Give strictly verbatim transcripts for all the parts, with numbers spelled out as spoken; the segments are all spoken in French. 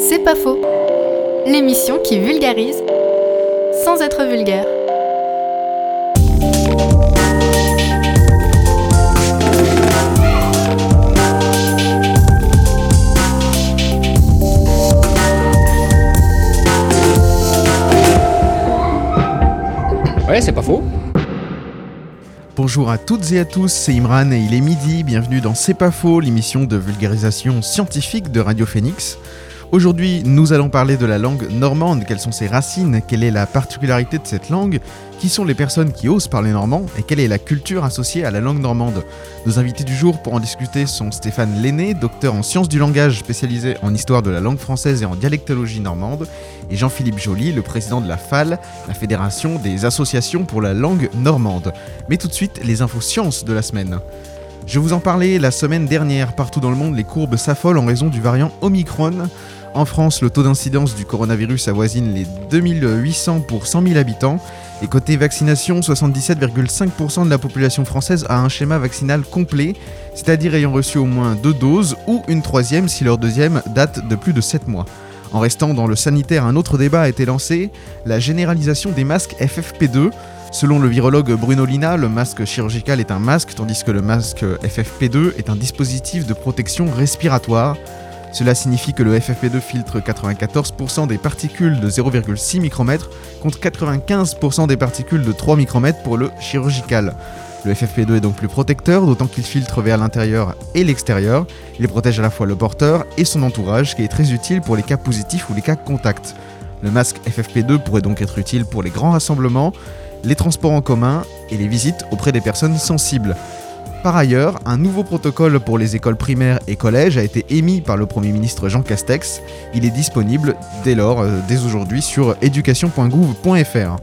C'est pas faux. L'émission qui vulgarise sans être vulgaire. Ouais, c'est pas faux. Bonjour à toutes et à tous, c'est Imran et il est midi, bienvenue dans C'est pas faux, l'émission de vulgarisation scientifique de Radio Phoenix. Aujourd'hui, nous allons parler de la langue normande, quelles sont ses racines, quelle est la particularité de cette langue, qui sont les personnes qui osent parler normand et quelle est la culture associée à la langue normande. Nos invités du jour pour en discuter sont Stéphane Lenné, docteur en sciences du langage spécialisé en histoire de la langue française et en dialectologie normande, et Jean-Philippe Joly, le président de la F A L, la Fédération des associations pour la langue normande. Mais tout de suite, les infos sciences de la semaine. Je vous en parlais la semaine dernière, partout dans le monde, les courbes s'affolent en raison du variant Omicron. En France, le taux d'incidence du coronavirus avoisine les deux mille huit cents pour cent mille habitants. Et côté vaccination, soixante-dix-sept virgule cinq pour cent de la population française a un schéma vaccinal complet, c'est-à-dire ayant reçu au moins deux doses ou une troisième si leur deuxième date de plus de sept mois. En restant dans le sanitaire, un autre débat a été lancé, la généralisation des masques F F P deux. Selon le virologue Bruno Lina, le masque chirurgical est un masque, tandis que le masque F F P deux est un dispositif de protection respiratoire. Cela signifie que le F F P deux filtre quatre-vingt-quatorze pour cent des particules de zéro virgule six micromètres contre quatre-vingt-quinze pour cent des particules de trois micromètres pour le chirurgical. Le F F P deux est donc plus protecteur, d'autant qu'il filtre vers l'intérieur et l'extérieur. Il protège à la fois le porteur et son entourage, ce qui est très utile pour les cas positifs ou les cas contacts. Le masque F F P deux pourrait donc être utile pour les grands rassemblements, les transports en commun et les visites auprès des personnes sensibles. Par ailleurs, un nouveau protocole pour les écoles primaires et collèges a été émis par le Premier ministre Jean Castex. Il est disponible dès lors, euh, dès aujourd'hui, sur éducation point gouv point f r.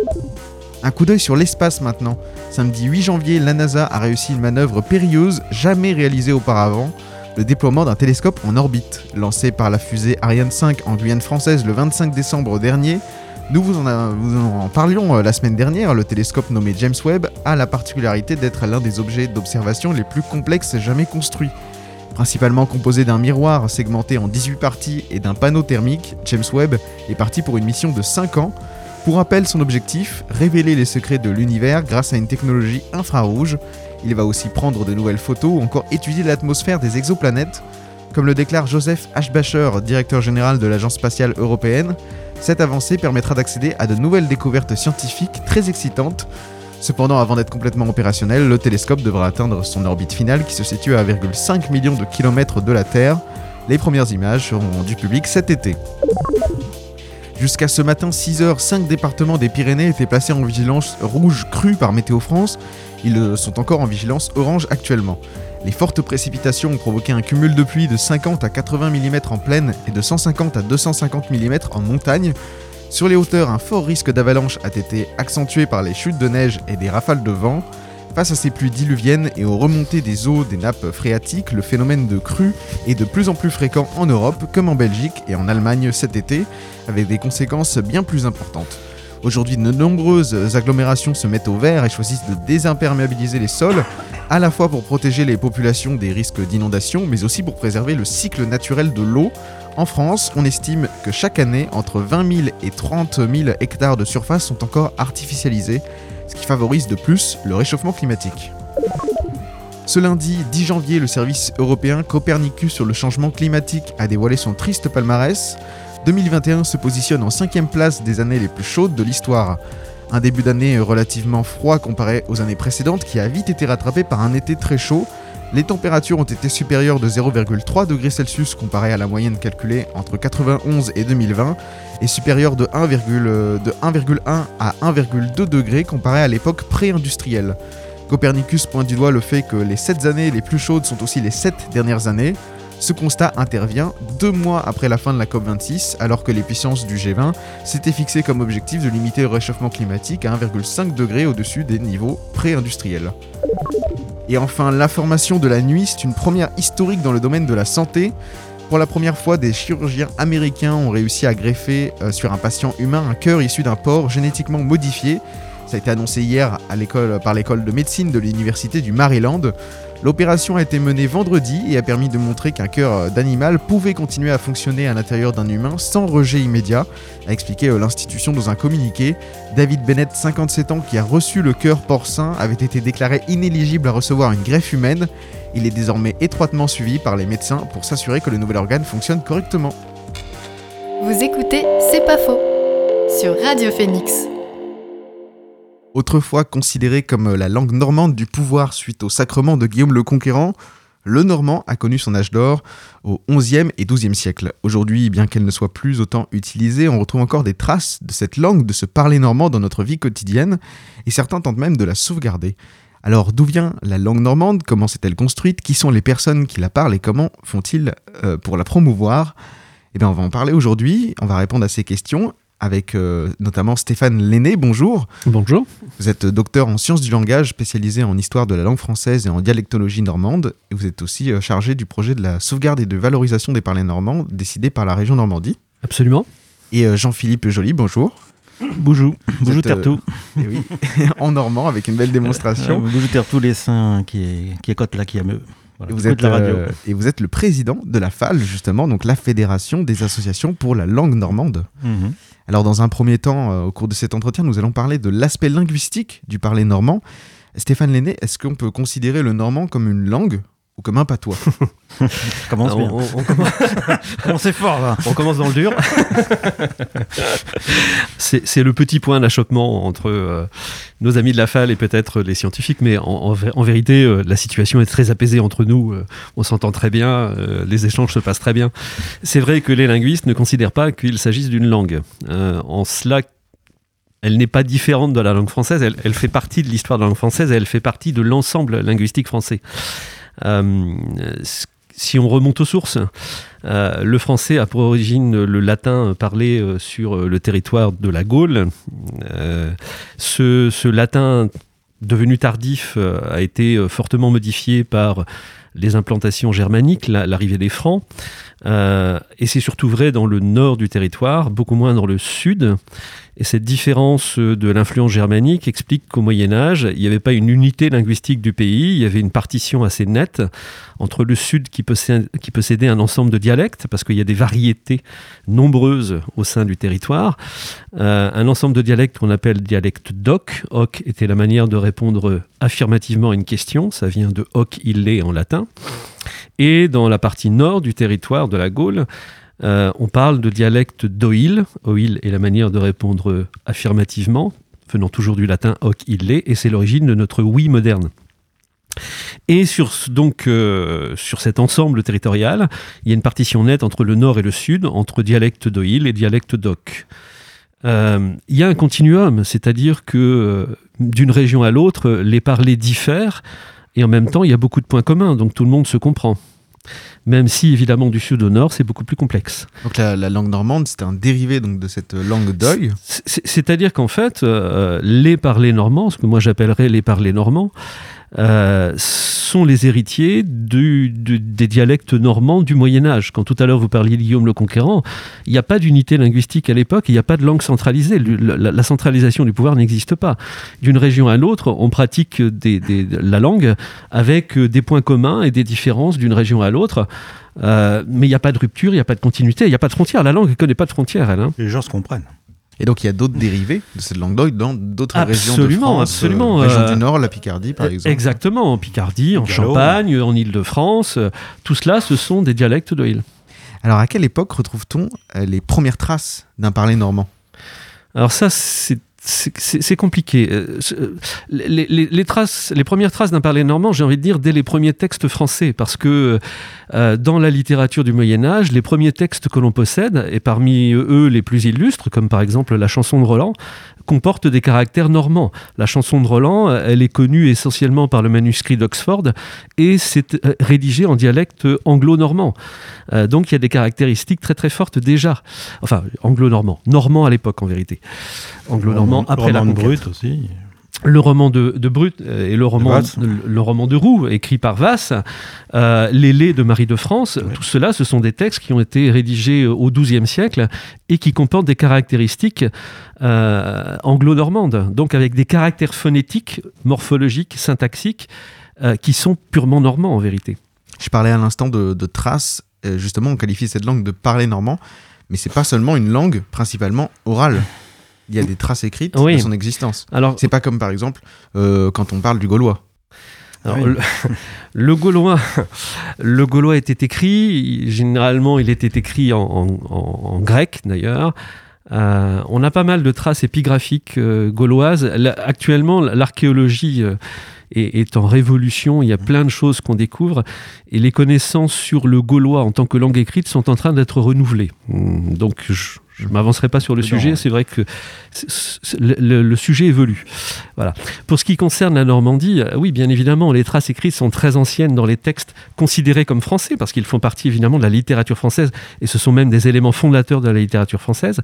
Un coup d'œil sur l'espace maintenant. Samedi huit janvier, la NASA a réussi une manœuvre périlleuse jamais réalisée auparavant, le déploiement d'un télescope en orbite. Lancé par la fusée Ariane cinq en Guyane française le vingt-cinq décembre dernier, Nous vous en, a, vous en parlions la semaine dernière, le télescope nommé James Webb a la particularité d'être l'un des objets d'observation les plus complexes jamais construits. Principalement composé d'un miroir segmenté en dix-huit parties et d'un panneau thermique, James Webb est parti pour une mission de cinq ans. Pour rappel, son objectif, révéler les secrets de l'univers grâce à une technologie infrarouge. Il va aussi prendre de nouvelles photos ou encore étudier l'atmosphère des exoplanètes. Comme le déclare Joseph Aschbacher, directeur général de l'Agence spatiale européenne, cette avancée permettra d'accéder à de nouvelles découvertes scientifiques très excitantes. Cependant, avant d'être complètement opérationnel, le télescope devra atteindre son orbite finale qui se situe à un virgule cinq million de kilomètres de la Terre. Les premières images seront rendues publiques cet été. Jusqu'à ce matin, six heures, cinq départements des Pyrénées étaient placés en vigilance rouge crue par Météo France. Ils sont encore en vigilance orange actuellement. Les fortes précipitations ont provoqué un cumul de pluie de cinquante à quatre-vingts millimètres en plaine et de cent cinquante à deux cent cinquante millimètres en montagne. Sur les hauteurs, un fort risque d'avalanche a été accentué par les chutes de neige et des rafales de vent. Face à ces pluies diluviennes et aux remontées des eaux des nappes phréatiques, le phénomène de crue est de plus en plus fréquent en Europe, comme en Belgique et en Allemagne cet été, avec des conséquences bien plus importantes. Aujourd'hui, de nombreuses agglomérations se mettent au vert et choisissent de désimperméabiliser les sols, à la fois pour protéger les populations des risques d'inondation, mais aussi pour préserver le cycle naturel de l'eau. En France, on estime que chaque année, entre vingt mille et trente mille hectares de surface sont encore artificialisés, ce qui favorise de plus le réchauffement climatique. Ce lundi dix janvier, le service européen Copernicus sur le changement climatique a dévoilé son triste palmarès. deux mille vingt et un se positionne en cinquième place des années les plus chaudes de l'histoire. Un début d'année relativement froid comparé aux années précédentes qui a vite été rattrapé par un été très chaud. Les températures ont été supérieures de zéro virgule trois degrés Celsius comparé à la moyenne calculée entre quatre-vingt-onze et deux mille vingt et supérieures de un virgule un à un virgule deux degrés comparé à l'époque pré-industrielle. Copernicus pointe du doigt le fait que les sept années les plus chaudes sont aussi les sept dernières années. Ce constat intervient deux mois après la fin de la COP vingt-six, alors que les puissances du G vingt s'étaient fixées comme objectif de limiter le réchauffement climatique à un virgule cinq degré au-dessus des niveaux pré-industriels. Et enfin, l'information de la nuit, c'est une première historique dans le domaine de la santé. Pour la première fois, des chirurgiens américains ont réussi à greffer euh, sur un patient humain un cœur issu d'un porc génétiquement modifié. Ça a été annoncé hier à l'école, par l'école de médecine de l'université du Maryland. L'opération a été menée vendredi et a permis de montrer qu'un cœur d'animal pouvait continuer à fonctionner à l'intérieur d'un humain sans rejet immédiat, a expliqué l'institution dans un communiqué. David Bennett, cinquante-sept ans, qui a reçu le cœur porcin, avait été déclaré inéligible à recevoir une greffe humaine. Il est désormais étroitement suivi par les médecins pour s'assurer que le nouvel organe fonctionne correctement. Vous écoutez C'est pas faux sur Radio Phoenix. Autrefois considéré comme la langue normande du pouvoir suite au sacrement de Guillaume le Conquérant, le normand a connu son âge d'or au onzième et douzième siècle. Aujourd'hui, bien qu'elle ne soit plus autant utilisée, on retrouve encore des traces de cette langue, de ce parler normand dans notre vie quotidienne, et certains tentent même de la sauvegarder. Alors, d'où vient la langue normande ? Comment s'est-elle construite ? Qui sont les personnes qui la parlent et comment font-ils euh, pour la promouvoir ? Eh bien, on va en parler aujourd'hui, on va répondre à ces questions avec euh, notamment Stéphane Lenné. Bonjour. Bonjour. Vous êtes docteur en sciences du langage, spécialisé en histoire de la langue française et en dialectologie normande. Et vous êtes aussi euh, chargé du projet de la sauvegarde et de valorisation des parlers normands, décidé par la région Normandie. Absolument. Et euh, Jean-Philippe Joly, bonjour. Bonjour. Bonjour êtes, Tertou. Euh, oui, en normand, avec une belle démonstration. Euh, bonjour Tertou, les saints qui, qui écoutent là, qui aiment. Voilà, et, vous êtes, la radio. Euh, et vous êtes le président de la F A L, justement, donc la Fédération des associations pour la langue normande. Mm-hmm. Alors, dans un premier temps, euh, au cours de cet entretien, nous allons parler de l'aspect linguistique du parler normand. Stéphane Lenné, est-ce qu'on peut considérer le normand comme une langue ou comme un patois ? Commence bien. On, on, on commence... Commencez fort, là. On commence dans le dur. c'est, c'est le petit point d'achoppement entre euh, nos amis de la F A L et peut-être les scientifiques, mais en, en, en vérité, euh, la situation est très apaisée entre nous. Euh, on s'entend très bien, euh, les échanges se passent très bien. C'est vrai que les linguistes ne considèrent pas qu'il s'agisse d'une langue. Euh, en cela, elle n'est pas différente de la langue française, elle, elle fait partie de l'histoire de la langue française et elle fait partie de l'ensemble linguistique français. Euh, si on remonte aux sources, euh, le français a pour origine le latin parlé euh, sur le territoire de la Gaule. Euh, ce, ce latin devenu tardif euh, a été euh, fortement modifié par les implantations germaniques, la, l'arrivée des Francs. Euh, et c'est surtout vrai dans le nord du territoire, beaucoup moins dans le sud. Et cette différence de l'influence germanique explique qu'au Moyen-Âge, il n'y avait pas une unité linguistique du pays, il y avait une partition assez nette entre le sud qui possédait, qui possédait un ensemble de dialectes, parce qu'il y a des variétés nombreuses au sein du territoire, euh, un ensemble de dialectes qu'on appelle dialecte d'oc. Hoc était la manière de répondre affirmativement à une question, ça vient de hoc ille en latin. Et dans la partie nord du territoire de la Gaule, Euh, on parle de dialecte d'oïl. Oïl est la manière de répondre affirmativement, venant toujours du latin hoc ille, et c'est l'origine de notre oui moderne. Et sur, donc, euh, sur cet ensemble territorial, il y a une partition nette entre le nord et le sud, entre dialecte d'oïl et dialecte d'oc. Euh, il y a un continuum, c'est-à-dire que euh, d'une région à l'autre, les parlers diffèrent, et en même temps, il y a beaucoup de points communs, donc tout le monde se comprend. Même si, évidemment, du sud au nord, c'est beaucoup plus complexe. Donc la, la langue normande, c'était un dérivé donc, de cette langue d'oïl. C'est, c'est-à-dire qu'en fait, euh, les parlers normands, ce que moi j'appellerais les parlers normands, euh, sont les héritiers du, du, des dialectes normands du Moyen-Âge. Quand tout à l'heure vous parliez de Guillaume le Conquérant, il n'y a pas d'unité linguistique à l'époque, il n'y a pas de langue centralisée. La, la, la centralisation du pouvoir n'existe pas. D'une région à l'autre, on pratique des, des, la langue avec des points communs et des différences d'une région à l'autre. Euh, mais il n'y a pas de rupture, il n'y a pas de continuité, il n'y a pas de frontière. La langue ne connaît pas de frontière, elle. Hein. Les gens se comprennent. Et donc il y a d'autres dérivés de cette langue d'oïl dans d'autres absolument, régions de France, absolument. Euh, région euh, du Nord, la Picardie par exemple. Exactement, en Picardie, en Gallo. Champagne, en Île-de-France, euh, tout cela, ce sont des dialectes d'oïl. Alors à quelle époque retrouve-t-on euh, les premières traces d'un parler normand ? Alors ça, c'est C'est, c'est, c'est compliqué. Les, les, les, traces, les premières traces d'un parler normand, j'ai envie de dire, dès les premiers textes français, parce que euh, dans la littérature du Moyen-Âge, les premiers textes que l'on possède, et parmi eux les plus illustres, comme par exemple la chanson de Roland, comportent des caractères normands. La chanson de Roland, elle est connue essentiellement par le manuscrit d'Oxford, et c'est rédigé en dialecte anglo-normand. Euh, donc il y a des caractéristiques très très fortes déjà. Enfin, anglo-normand. Normand à l'époque, en vérité. Anglo-normand après la conquête. Brut aussi. le roman de, de Brut et le roman, le, le roman de Roux, écrit par Vasse, euh, les Laits de Marie de France, ouais. Tout cela, ce sont des textes qui ont été rédigés au douzième siècle et qui comportent des caractéristiques euh, anglo-normandes, donc avec des caractères phonétiques, morphologiques, syntaxiques, euh, qui sont purement normands en vérité. Je parlais à l'instant de, de traces, justement on qualifie cette langue de parler normand, mais c'est pas seulement une langue principalement orale. Il y a des traces écrites oui. de son existence. Alors, c'est pas comme par exemple euh, quand on parle du gaulois. Alors, oui. le, le gaulois, le gaulois était écrit. Généralement, il était écrit en, en, en, en grec d'ailleurs. Euh, on a pas mal de traces épigraphiques euh, gauloises. Là, actuellement, l'archéologie euh, est, est en révolution. Il y a plein de choses qu'on découvre et les connaissances sur le gaulois en tant que langue écrite sont en train d'être renouvelées. Donc, je, Je ne m'avancerai pas sur le non. sujet, c'est vrai que c'est, c'est, le, le sujet évolue. Voilà. Pour ce qui concerne la Normandie, oui, bien évidemment, les traces écrites sont très anciennes dans les textes considérés comme français, parce qu'ils font partie évidemment de la littérature française, et ce sont même des éléments fondateurs de la littérature française.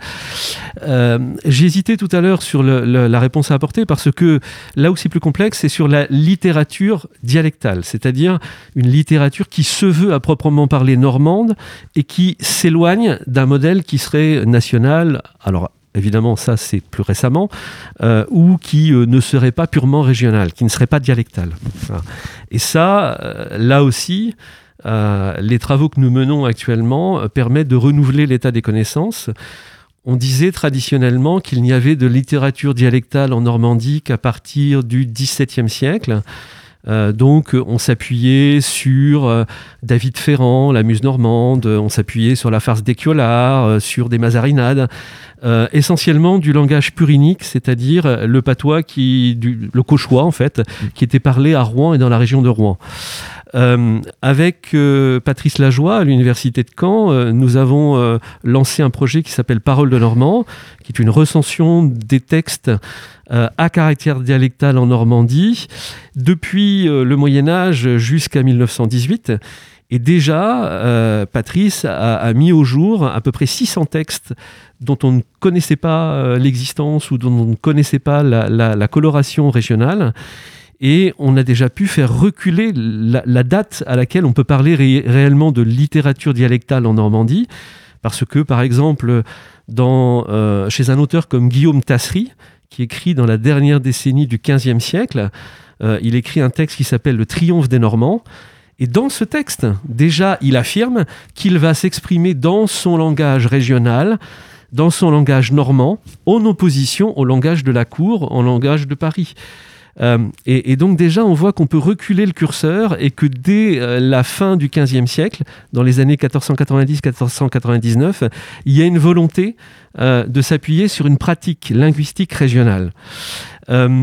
Euh, j'ai hésité tout à l'heure sur le, le, la réponse à apporter, parce que là où c'est plus complexe, c'est sur la littérature dialectale, c'est-à-dire une littérature qui se veut à proprement parler normande, et qui s'éloigne d'un modèle qui serait national. Alors évidemment ça c'est plus récemment, euh, ou qui euh, ne serait pas purement régional, qui ne serait pas dialectal. Voilà. Et ça, euh, là aussi, euh, les travaux que nous menons actuellement euh, permettent de renouveler l'état des connaissances. On disait traditionnellement qu'il n'y avait de littérature dialectale en Normandie qu'à partir du dix-septième siècle. Euh, donc on s'appuyait sur euh, David Ferrand, la Muse normande, on s'appuyait sur la farce d'Équiolard, euh, sur des mazarinades, euh, essentiellement du langage purinique, c'est-à-dire le patois, qui, du, le cauchois en fait, qui était parlé à Rouen et dans la région de Rouen. Euh, avec euh, Patrice Lajoie à l'université de Caen, euh, nous avons euh, lancé un projet qui s'appelle Paroles de Normand, qui est une recension des textes euh, à caractère dialectal en Normandie depuis euh, le Moyen-Âge jusqu'à mille neuf cent dix-huit. Et déjà, euh, Patrice a, a mis au jour à peu près six cents textes dont on ne connaissait pas euh, l'existence ou dont on ne connaissait pas la, la, la coloration régionale. Et on a déjà pu faire reculer la, la date à laquelle on peut parler ré, réellement de littérature dialectale en Normandie, parce que, par exemple, dans, euh, chez un auteur comme Guillaume Tasserie, qui écrit dans la dernière décennie du quinzième siècle, euh, il écrit un texte qui s'appelle « Le triomphe des Normands », et dans ce texte, déjà, il affirme qu'il va s'exprimer dans son langage régional, dans son langage normand, en opposition au langage de la cour, en langage de Paris. Euh, et, et donc déjà, on voit qu'on peut reculer le curseur et que dès euh, la fin du quinzième siècle, dans les années quatorze cent quatre-vingt-dix quatorze cent quatre-vingt-dix-neuf, il y a une volonté euh, de s'appuyer sur une pratique linguistique régionale. Euh,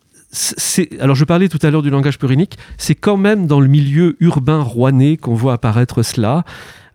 c'est, alors je parlais tout à l'heure du langage purinique, c'est quand même dans le milieu urbain rouennais qu'on voit apparaître cela.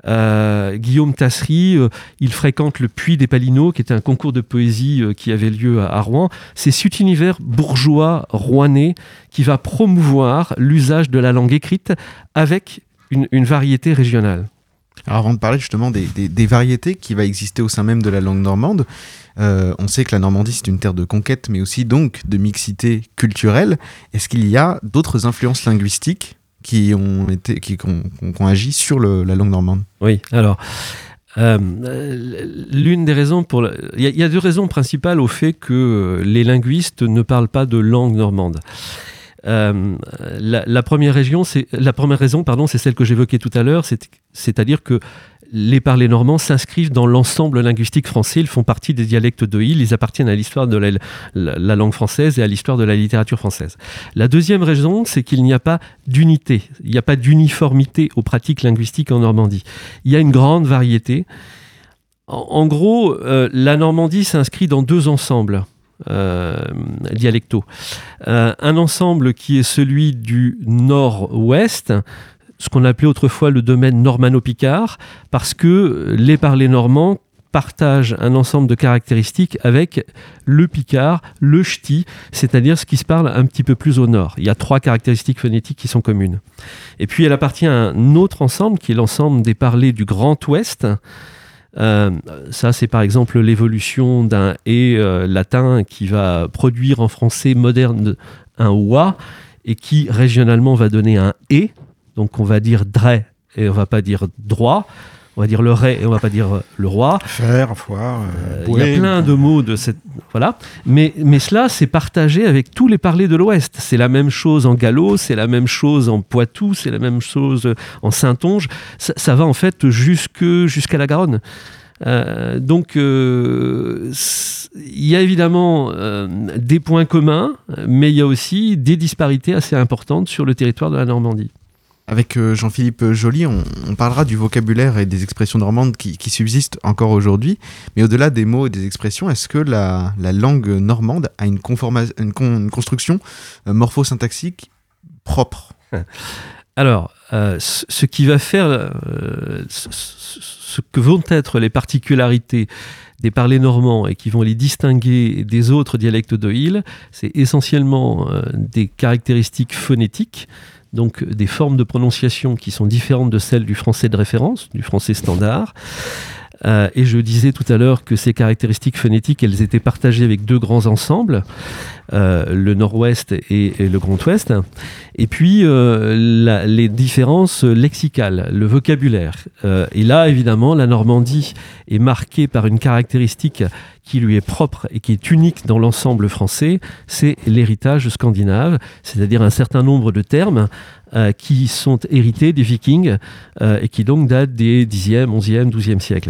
Euh, Guillaume Tasserie, euh, il fréquente le Puy des Palinots, qui était un concours de poésie euh, qui avait lieu à, à Rouen. C'est cet univers bourgeois rouennais qui va promouvoir l'usage de la langue écrite avec une, une variété régionale. Alors avant de parler justement des, des, des variétés qui va exister au sein même de la langue normande, euh, on sait que la Normandie c'est une terre de conquête, mais aussi donc de mixité culturelle. Est-ce qu'il y a d'autres influences linguistiques qui ont, été, qui, qui ont, qui ont agi sur le, la langue normande? Oui, alors, euh, l'une des raisons pour... La, il, y a, il y a deux raisons principales au fait que les linguistes ne parlent pas de langue normande. Euh, la, la, première région, c'est, la première raison, pardon, c'est celle que j'évoquais tout à l'heure, c'est, c'est-à-dire que les parlers normands s'inscrivent dans l'ensemble linguistique français, ils font partie des dialectes de île, ils appartiennent à l'histoire de la, la, la langue française et à l'histoire de la littérature française. La deuxième raison, c'est qu'il n'y a pas d'unité, il n'y a pas d'uniformité aux pratiques linguistiques en Normandie. Il y a une grande variété. En, en gros, euh, la Normandie s'inscrit dans deux ensembles euh, dialectaux. Euh, un ensemble qui est celui du nord-ouest, ce qu'on appelait autrefois le domaine normano-picard, parce que les parlers normands partagent un ensemble de caractéristiques avec le picard, le ch'ti, c'est-à-dire ce qui se parle un petit peu plus au nord. Il y a trois caractéristiques phonétiques qui sont communes. Et puis elle appartient à un autre ensemble, qui est l'ensemble des parlers du Grand Ouest, Euh, ça, c'est par exemple l'évolution d'un « et » euh, latin qui va produire en français moderne un « oie » et qui régionalement va donner un « et ». Donc on va dire « dre » et on va pas dire « droit ». On va dire le ré et on va pas dire le roi. Faire, foire. Il euh, y a plein de mots de cette voilà. Mais mais cela c'est partagé avec tous les parlers de l'Ouest. C'est la même chose en gallo, c'est la même chose en Poitou, c'est la même chose en Saintonge. Ça, ça va en fait jusque jusqu'à la Garonne. Euh, donc il euh, y a évidemment euh, des points communs, mais il y a aussi des disparités assez importantes sur le territoire de la Normandie. Avec euh, Jean-Philippe Joly, on, on parlera du vocabulaire et des expressions normandes qui, qui subsistent encore aujourd'hui. Mais au-delà des mots et des expressions, est-ce que la, la langue normande a une, conforma- une, con- une construction euh, morphosyntaxique propre ? Alors, euh, ce, ce qui va faire, euh, ce, ce que vont être les particularités des parlers normands et qui vont les distinguer des autres dialectes de l'île, c'est essentiellement euh, des caractéristiques phonétiques, donc des formes de prononciation qui sont différentes de celles du français de référence, du français standard. Euh, et je disais tout à l'heure que ces caractéristiques phonétiques, elles étaient partagées avec deux grands ensembles, euh, le Nord-Ouest et, et le Grand Ouest. Et puis euh, la, les différences lexicales, le vocabulaire. Euh, et là, évidemment, la Normandie est marquée par une caractéristique qui lui est propre et qui est unique dans l'ensemble français, c'est l'héritage scandinave, c'est-à-dire un certain nombre de termes euh, qui sont hérités des Vikings euh, et qui donc datent des dixième, onzième, douzième siècles.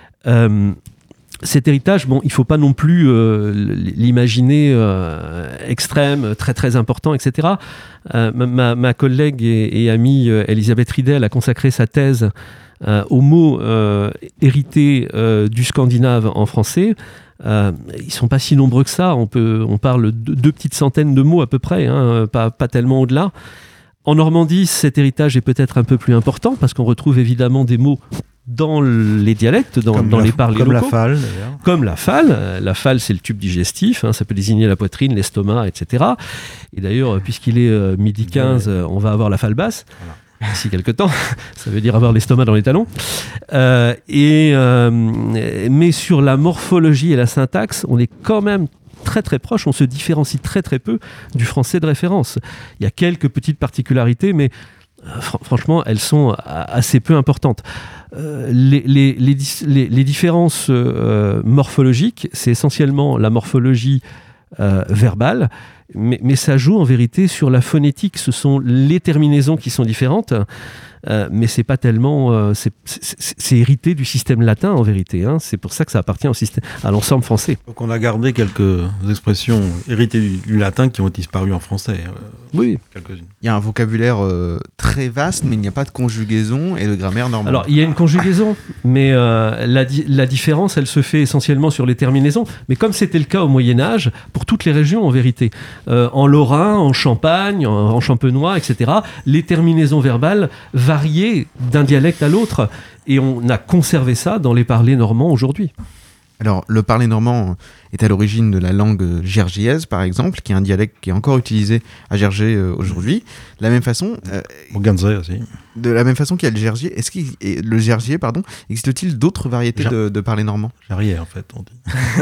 Euh, cet héritage, bon, il ne faut pas non plus euh, l'imaginer euh, extrême, très très important, et cetera. Euh, ma, ma collègue et, et amie euh, Elisabeth Riedel a consacré sa thèse Euh, aux mots euh, hérités euh, du scandinave en français. Euh, ils ne sont pas si nombreux que ça. On, peut, on parle de deux petites centaines de mots à peu près, hein, pas, pas tellement au-delà. En Normandie, cet héritage est peut-être un peu plus important parce qu'on retrouve évidemment des mots dans les dialectes, dans, dans la, les parlers comme locaux. Comme la falle, d'ailleurs. Comme la falle. La falle, c'est le tube digestif. Hein, ça peut désigner la poitrine, l'estomac, et cetera. Et d'ailleurs, puisqu'il est euh, midi quinze, ouais. On va avoir la falle basse. Voilà. D'ici quelques temps, ça veut dire avoir l'estomac dans les talons. Euh, et, euh, mais sur la morphologie et la syntaxe, on est quand même très très proche, on se différencie très très peu du français de référence. Il y a quelques petites particularités, mais euh, fr- franchement, elles sont assez peu importantes. Euh, les, les, les, les, les différences euh, morphologiques, c'est essentiellement la morphologie euh, verbale, Mais, mais ça joue en vérité sur la phonétique. Ce sont les terminaisons qui sont différentes, euh, mais c'est pas tellement. Euh, c'est, c'est, c'est hérité du système latin en vérité. Hein. C'est pour ça que ça appartient au système, à l'ensemble français. Donc on a gardé quelques expressions héritées du, du latin qui ont disparu en français. Euh, oui. Quelques-unes. Il y a un vocabulaire euh, très vaste, mais il n'y a pas de conjugaison et de grammaire normande. Alors il y a une conjugaison, mais euh, la, di- la différence, elle se fait essentiellement sur les terminaisons. Mais comme c'était le cas au Moyen Âge, pour toutes les régions en vérité. Euh, en Lorrain, en Champagne, en, en Champenois, et cetera, les terminaisons verbales variaient d'un dialecte à l'autre. Et on a conservé ça dans les parlers normands aujourd'hui. Alors, le parler normand est à l'origine de la langue gergiaise, par exemple, qui est un dialecte qui est encore utilisé à Gergé euh, aujourd'hui. De la même façon, euh, Au Guernsey aussi. De la même façon qu'il y a le gergier, est-ce qu'il le gergier, pardon, existe-t-il d'autres variétés Ger- de, de parler normand ? Gerrier, en fait, on dit.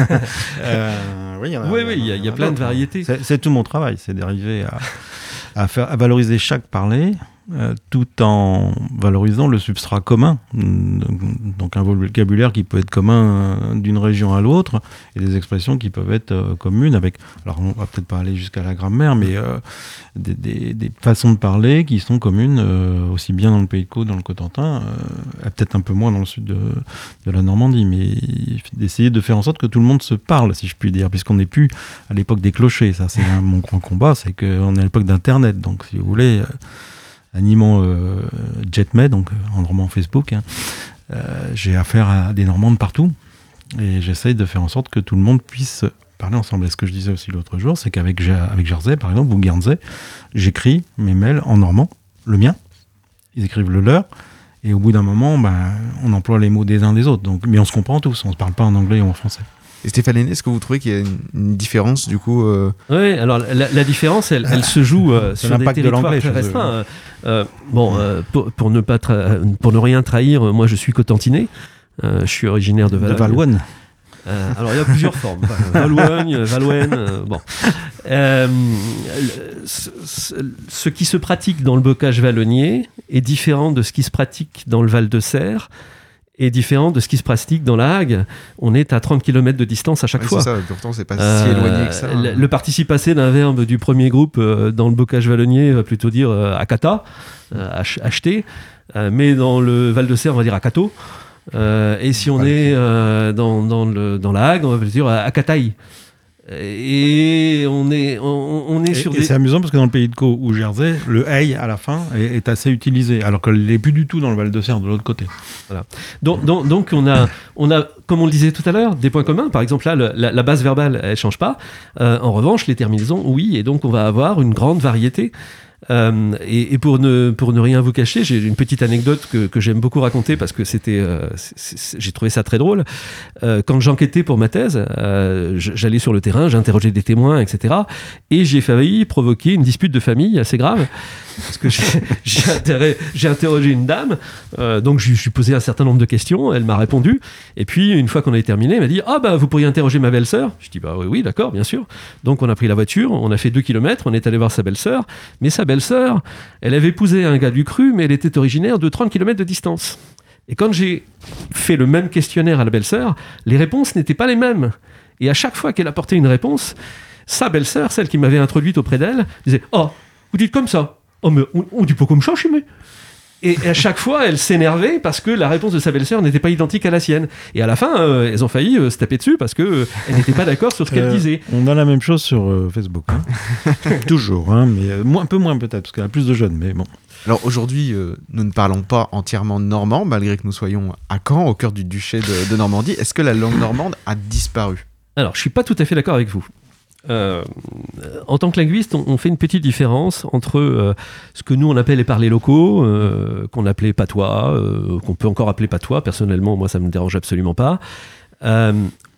euh, oui, il y en a. Oui, oui, il y a, il y a plein de variétés. C'est, c'est tout mon travail, c'est d'arriver à, à faire, à valoriser chaque parler. Euh, tout en valorisant le substrat commun, donc un vocabulaire qui peut être commun d'une région à l'autre et des expressions qui peuvent être euh, communes avec, alors on va peut-être pas aller jusqu'à la grammaire, mais euh, des, des, des façons de parler qui sont communes euh, aussi bien dans le Pays de Caux, dans le Cotentin, euh, peut-être un peu moins dans le sud de, de la Normandie, mais d'essayer de faire en sorte que tout le monde se parle, si je puis dire, puisqu'on n'est plus à l'époque des clochers, ça c'est un, mon grand combat, c'est qu'on est à l'époque d'Internet, donc si vous voulez... Euh, animant euh, JetMed, donc en normand Facebook, hein, euh, j'ai affaire à des Normands de partout et j'essaye de faire en sorte que tout le monde puisse parler ensemble. Et ce que je disais aussi l'autre jour, c'est qu'avec avec Jersey, par exemple, ou Guernsey, j'écris mes mails en normand, le mien, ils écrivent le leur, et au bout d'un moment, ben, on emploie les mots des uns des autres. Donc, mais on se comprend tous, on ne se parle pas en anglais ou en français. Et Stéphane Henné, est-ce que vous trouvez qu'il y a une, une différence du coup euh... Oui, alors la, la différence, elle, elle se joue euh, sur des territoires de très restreints. Euh, euh, bon, euh, pour, pour, ne pas tra- pour ne rien trahir, moi je suis cotentinais. Euh, je suis originaire de Valogne. De Valouane. Euh, alors il y a plusieurs formes. Valouane, Valouenne, euh, bon. Euh, ce, ce, ce qui se pratique dans le bocage vallonnier est différent de ce qui se pratique dans le Val de Serre, est différent de ce qui se pratique dans la Hague. On est à trente kilomètres de distance à chaque Ouais, fois. c'est ça, pourtant c'est pas Euh, si éloigné que ça. Le, le participe passé d'un verbe du premier groupe euh, dans le bocage vallonnier va plutôt dire euh, akata, euh, ach- acheter, euh, mais dans le Val de Serre on va dire akato. Euh, et si on Ouais. est euh, dans, dans, le, dans la Hague, on va dire euh, akatai. Et on est, on, on est Et, sur et des... c'est amusant parce que dans le pays de Caux ou Jersey, le hey à la fin est, est assez utilisé, alors qu'elle n'est plus du tout dans le Val de Serre de l'autre côté. Donc, donc, donc on, a, on a, comme on le disait tout à l'heure, des points communs. Par exemple, là, le- la, la base verbale, elle ne change pas. Euh, en revanche, les terminaisons, oui. Et donc, on va avoir une grande variété. Euh, et, et pour ne pour ne rien vous cacher, j'ai une petite anecdote que, que j'aime beaucoup raconter parce que c'était euh, c'est- c'est- j'ai trouvé ça très drôle. Euh, quand j'enquêtais pour ma thèse, euh, j- j'allais sur le terrain, j'interrogeais des témoins, et cetera. Et j'ai failli provoquer une dispute de famille assez grave parce que j'ai j'ai, interré- j'ai interrogé une dame, euh, donc je lui suis posé un certain nombre de questions, elle m'a répondu. Et puis une fois qu'on avait terminé, elle m'a dit ah bah vous pourriez interroger ma belle-sœur. Je dis bah oui, oui d'accord bien sûr. Donc on a pris la voiture, on a fait deux kilomètres, on est allé voir sa belle-sœur, mais sa belle-sœur, elle avait épousé un gars du cru, mais elle était originaire de trente kilomètres de distance. Et quand j'ai fait le même questionnaire à la belle-sœur, les réponses n'étaient pas les mêmes. Et à chaque fois qu'elle apportait une réponse, sa belle-sœur, celle qui m'avait introduite auprès d'elle, disait « Oh, vous dites comme ça. Oh, mais on, on dit pas comme ça chez moi. » Et à chaque fois, elle s'énervait parce que la réponse de sa belle-sœur n'était pas identique à la sienne. Et à la fin, euh, elles ont failli euh, se taper dessus parce qu'elles euh, n'étaient pas d'accord sur ce qu'elle Euh, disait. On a la même chose sur euh, Facebook. hein. Toujours, hein, mais euh, moins- un peu moins peut-être, parce qu'il y a plus de jeunes, mais bon. Alors aujourd'hui, euh, nous ne parlons pas entièrement normand, malgré que nous soyons à Caen, au cœur du duché de, de Normandie. Est-ce que la langue normande a disparu ? Alors, je suis pas tout à fait d'accord avec vous. Euh, en tant que linguiste, on, on fait une petite différence entre euh, ce que nous on appelle les parlers locaux, euh, qu'on appelait patois, euh, qu'on peut encore appeler patois. Personnellement, moi, ça me dérange absolument pas. Euh,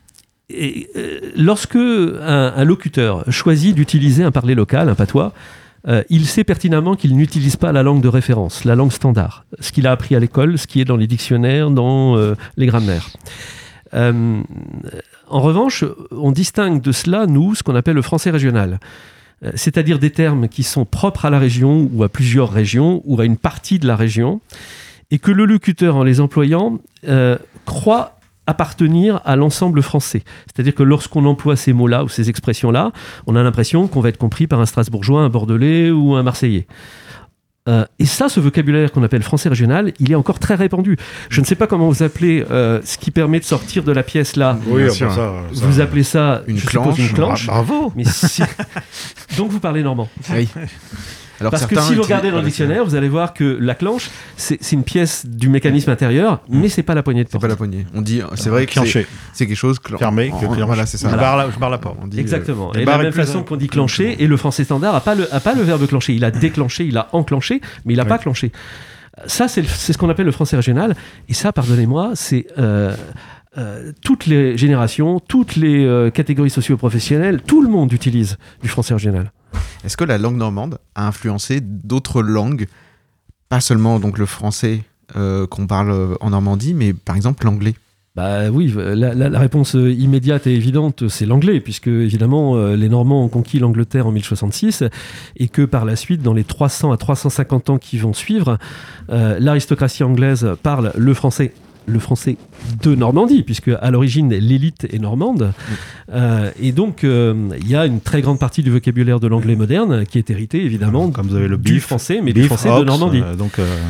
et euh, lorsque un, un locuteur choisit d'utiliser un parler local, un patois, euh, il sait pertinemment qu'il n'utilise pas la langue de référence, la langue standard, ce qu'il a appris à l'école, ce qui est dans les dictionnaires, dans euh, les grammaires. Euh, en revanche, on distingue de cela, nous, ce qu'on appelle le français régional. Euh, c'est-à-dire des termes qui sont propres à la région ou à plusieurs régions ou à une partie de la région, et que le locuteur, en les employant, euh, croit appartenir à l'ensemble français. C'est-à-dire que lorsqu'on emploie ces mots-là ou ces expressions-là, on a l'impression qu'on va être compris par un Strasbourgeois, un Bordelais ou un Marseillais. Euh, et ça, ce vocabulaire qu'on appelle français régional, il est encore très répandu. Je ne sais pas comment vous appelez euh, ce qui permet de sortir de la pièce là. Oui, bien sûr. ça, ça- Vous appelez ça Une je suppose, clanche. une clanche. Bra- bravo. Mais si- Donc vous parlez normand. Oui. Alors Parce que certains si vous utilisent- regardez dans le voilà, dictionnaire, vous allez voir que la clanche, c'est c'est une pièce du mécanisme intérieur, mais c'est pas la poignée de c'est porte. pas la poignée. On dit, c'est vrai que c'est, Clenché. c'est quelque chose clan- Fermé, que en- clenche. Voilà, c'est ça. Je barre la, je barre la porte. On dit, euh, Exactement. les Et de la barres même est plus façon un- qu'on dit clencher, et le français standard n'a pas, le, a pas le verbe clencher. Il a déclenché, il a enclenché, mais il n'a Oui. pas clenché. Ça, c'est le- c'est ce qu'on appelle le français régional. Et ça, pardonnez-moi, c'est euh, euh, toutes les générations, toutes les euh, catégories socio-professionnelles, tout le monde utilise du français régional. Est-ce que la langue normande a influencé d'autres langues, pas seulement donc le français euh, qu'on parle euh, en Normandie, mais par exemple l'anglais ? Bah oui, la, la- la réponse euh, immédiate et évidente, c'est l'anglais, puisque évidemment euh, les Normands ont conquis l'Angleterre en mille soixante-six, et que par la suite, dans les trois cents à trois cent cinquante ans qui vont suivre, euh, l'aristocratie anglaise parle le français, le français de Normandie, puisque à l'origine l'élite est normande, Euh, et donc euh, il y a une très grande partie du vocabulaire de l'anglais moderne qui est hérité évidemment Comme vous avez le du beef, français, mais du Beef, français de Ox, Normandie. euh, donc, euh,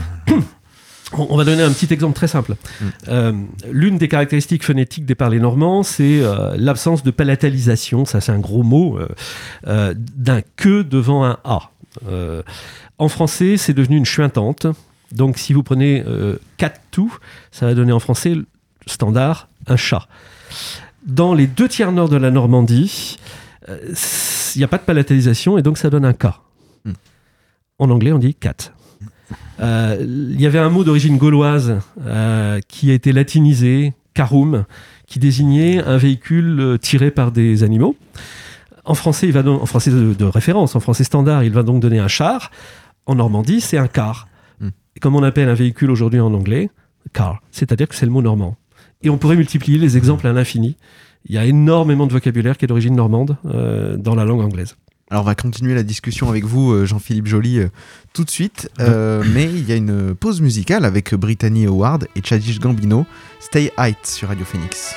On on va donner un petit exemple très simple. Mm. Euh, l'une des caractéristiques phonétiques des parlers normands, c'est euh, l'absence de palatalisation, ça c'est un gros mot, euh, euh, d'un que devant un a. Euh, en français, c'est devenu une chuintante. Donc si vous prenez euh, cat tout, ça va donner en français standard un chat. Dans les deux tiers nord de la Normandie, il euh, n'y a pas de palatalisation et donc ça donne un k. Mm. En anglais, on dit cat. Euh, Il y avait un mot d'origine gauloise euh, qui a été latinisé, carum, qui désignait un véhicule euh, tiré par des animaux. En français, il va donc, en français de, de référence, en français standard, il va donc donner un char. En Normandie, c'est un car. Mm. Et comme on appelle un véhicule aujourd'hui en anglais, car, c'est-à-dire que c'est le mot normand. Et on pourrait multiplier les exemples à l'infini. Il y a énormément de vocabulaire qui est d'origine normande euh, dans la langue anglaise. Alors on va continuer la discussion avec vous, Jean-Philippe Joly, euh, tout de suite. Euh, mais il y a une pause musicale avec Brittany Howard et Childish Gambino. Stay High sur Radio Phoenix.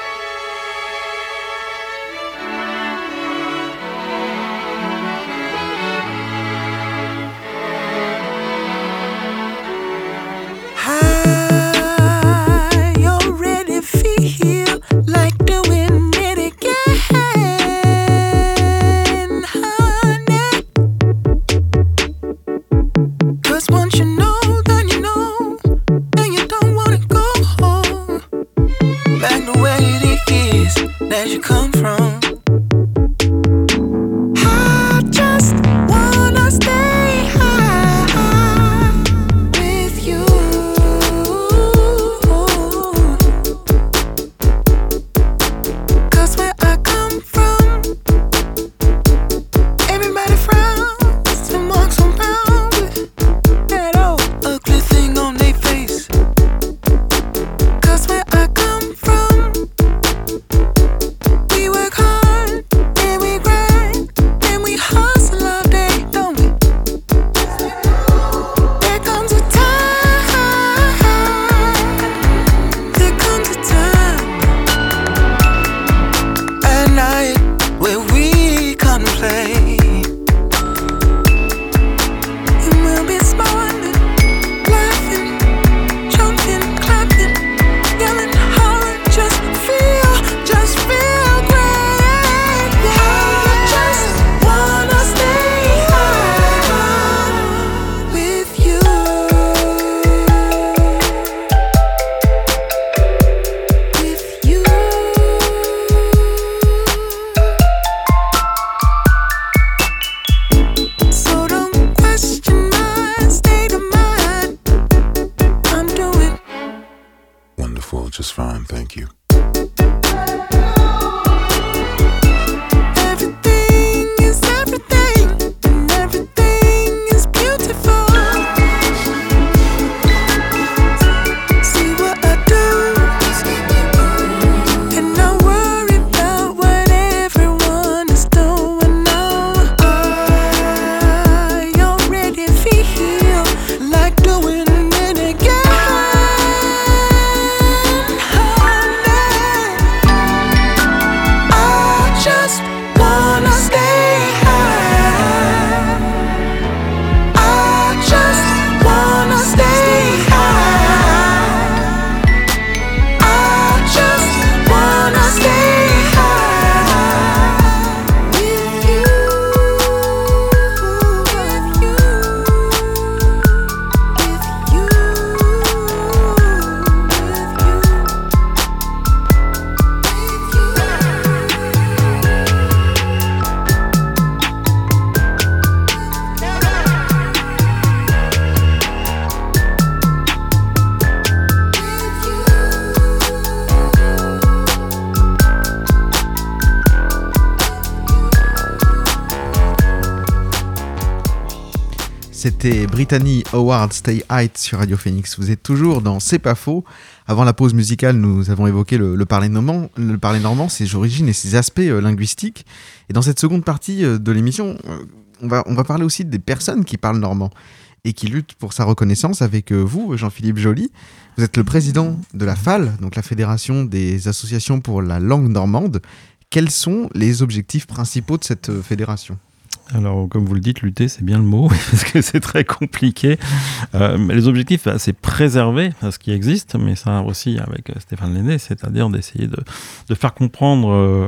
C'était Brittany Howard, Stay High sur Radio Phoenix. Vous êtes toujours dans C'est pas faux. Avant la pause musicale, nous avons évoqué le, le parler normand, le parler normand, ses origines et ses aspects euh, linguistiques. Et dans cette seconde partie euh, de l'émission, euh, on va, on va parler aussi des personnes qui parlent normand et qui luttent pour sa reconnaissance avec euh, vous, Jean-Philippe Joly. Vous êtes le président de la F A L, donc la Fédération des associations pour la langue normande. Quels sont les objectifs principaux de cette euh, fédération ? Alors, comme vous le dites, lutter, c'est bien le mot, parce que c'est très compliqué. Euh, les objectifs, c'est préserver ce qui existe, mais ça aussi avec Stéphane Lenné, c'est-à-dire d'essayer de, de faire comprendre euh,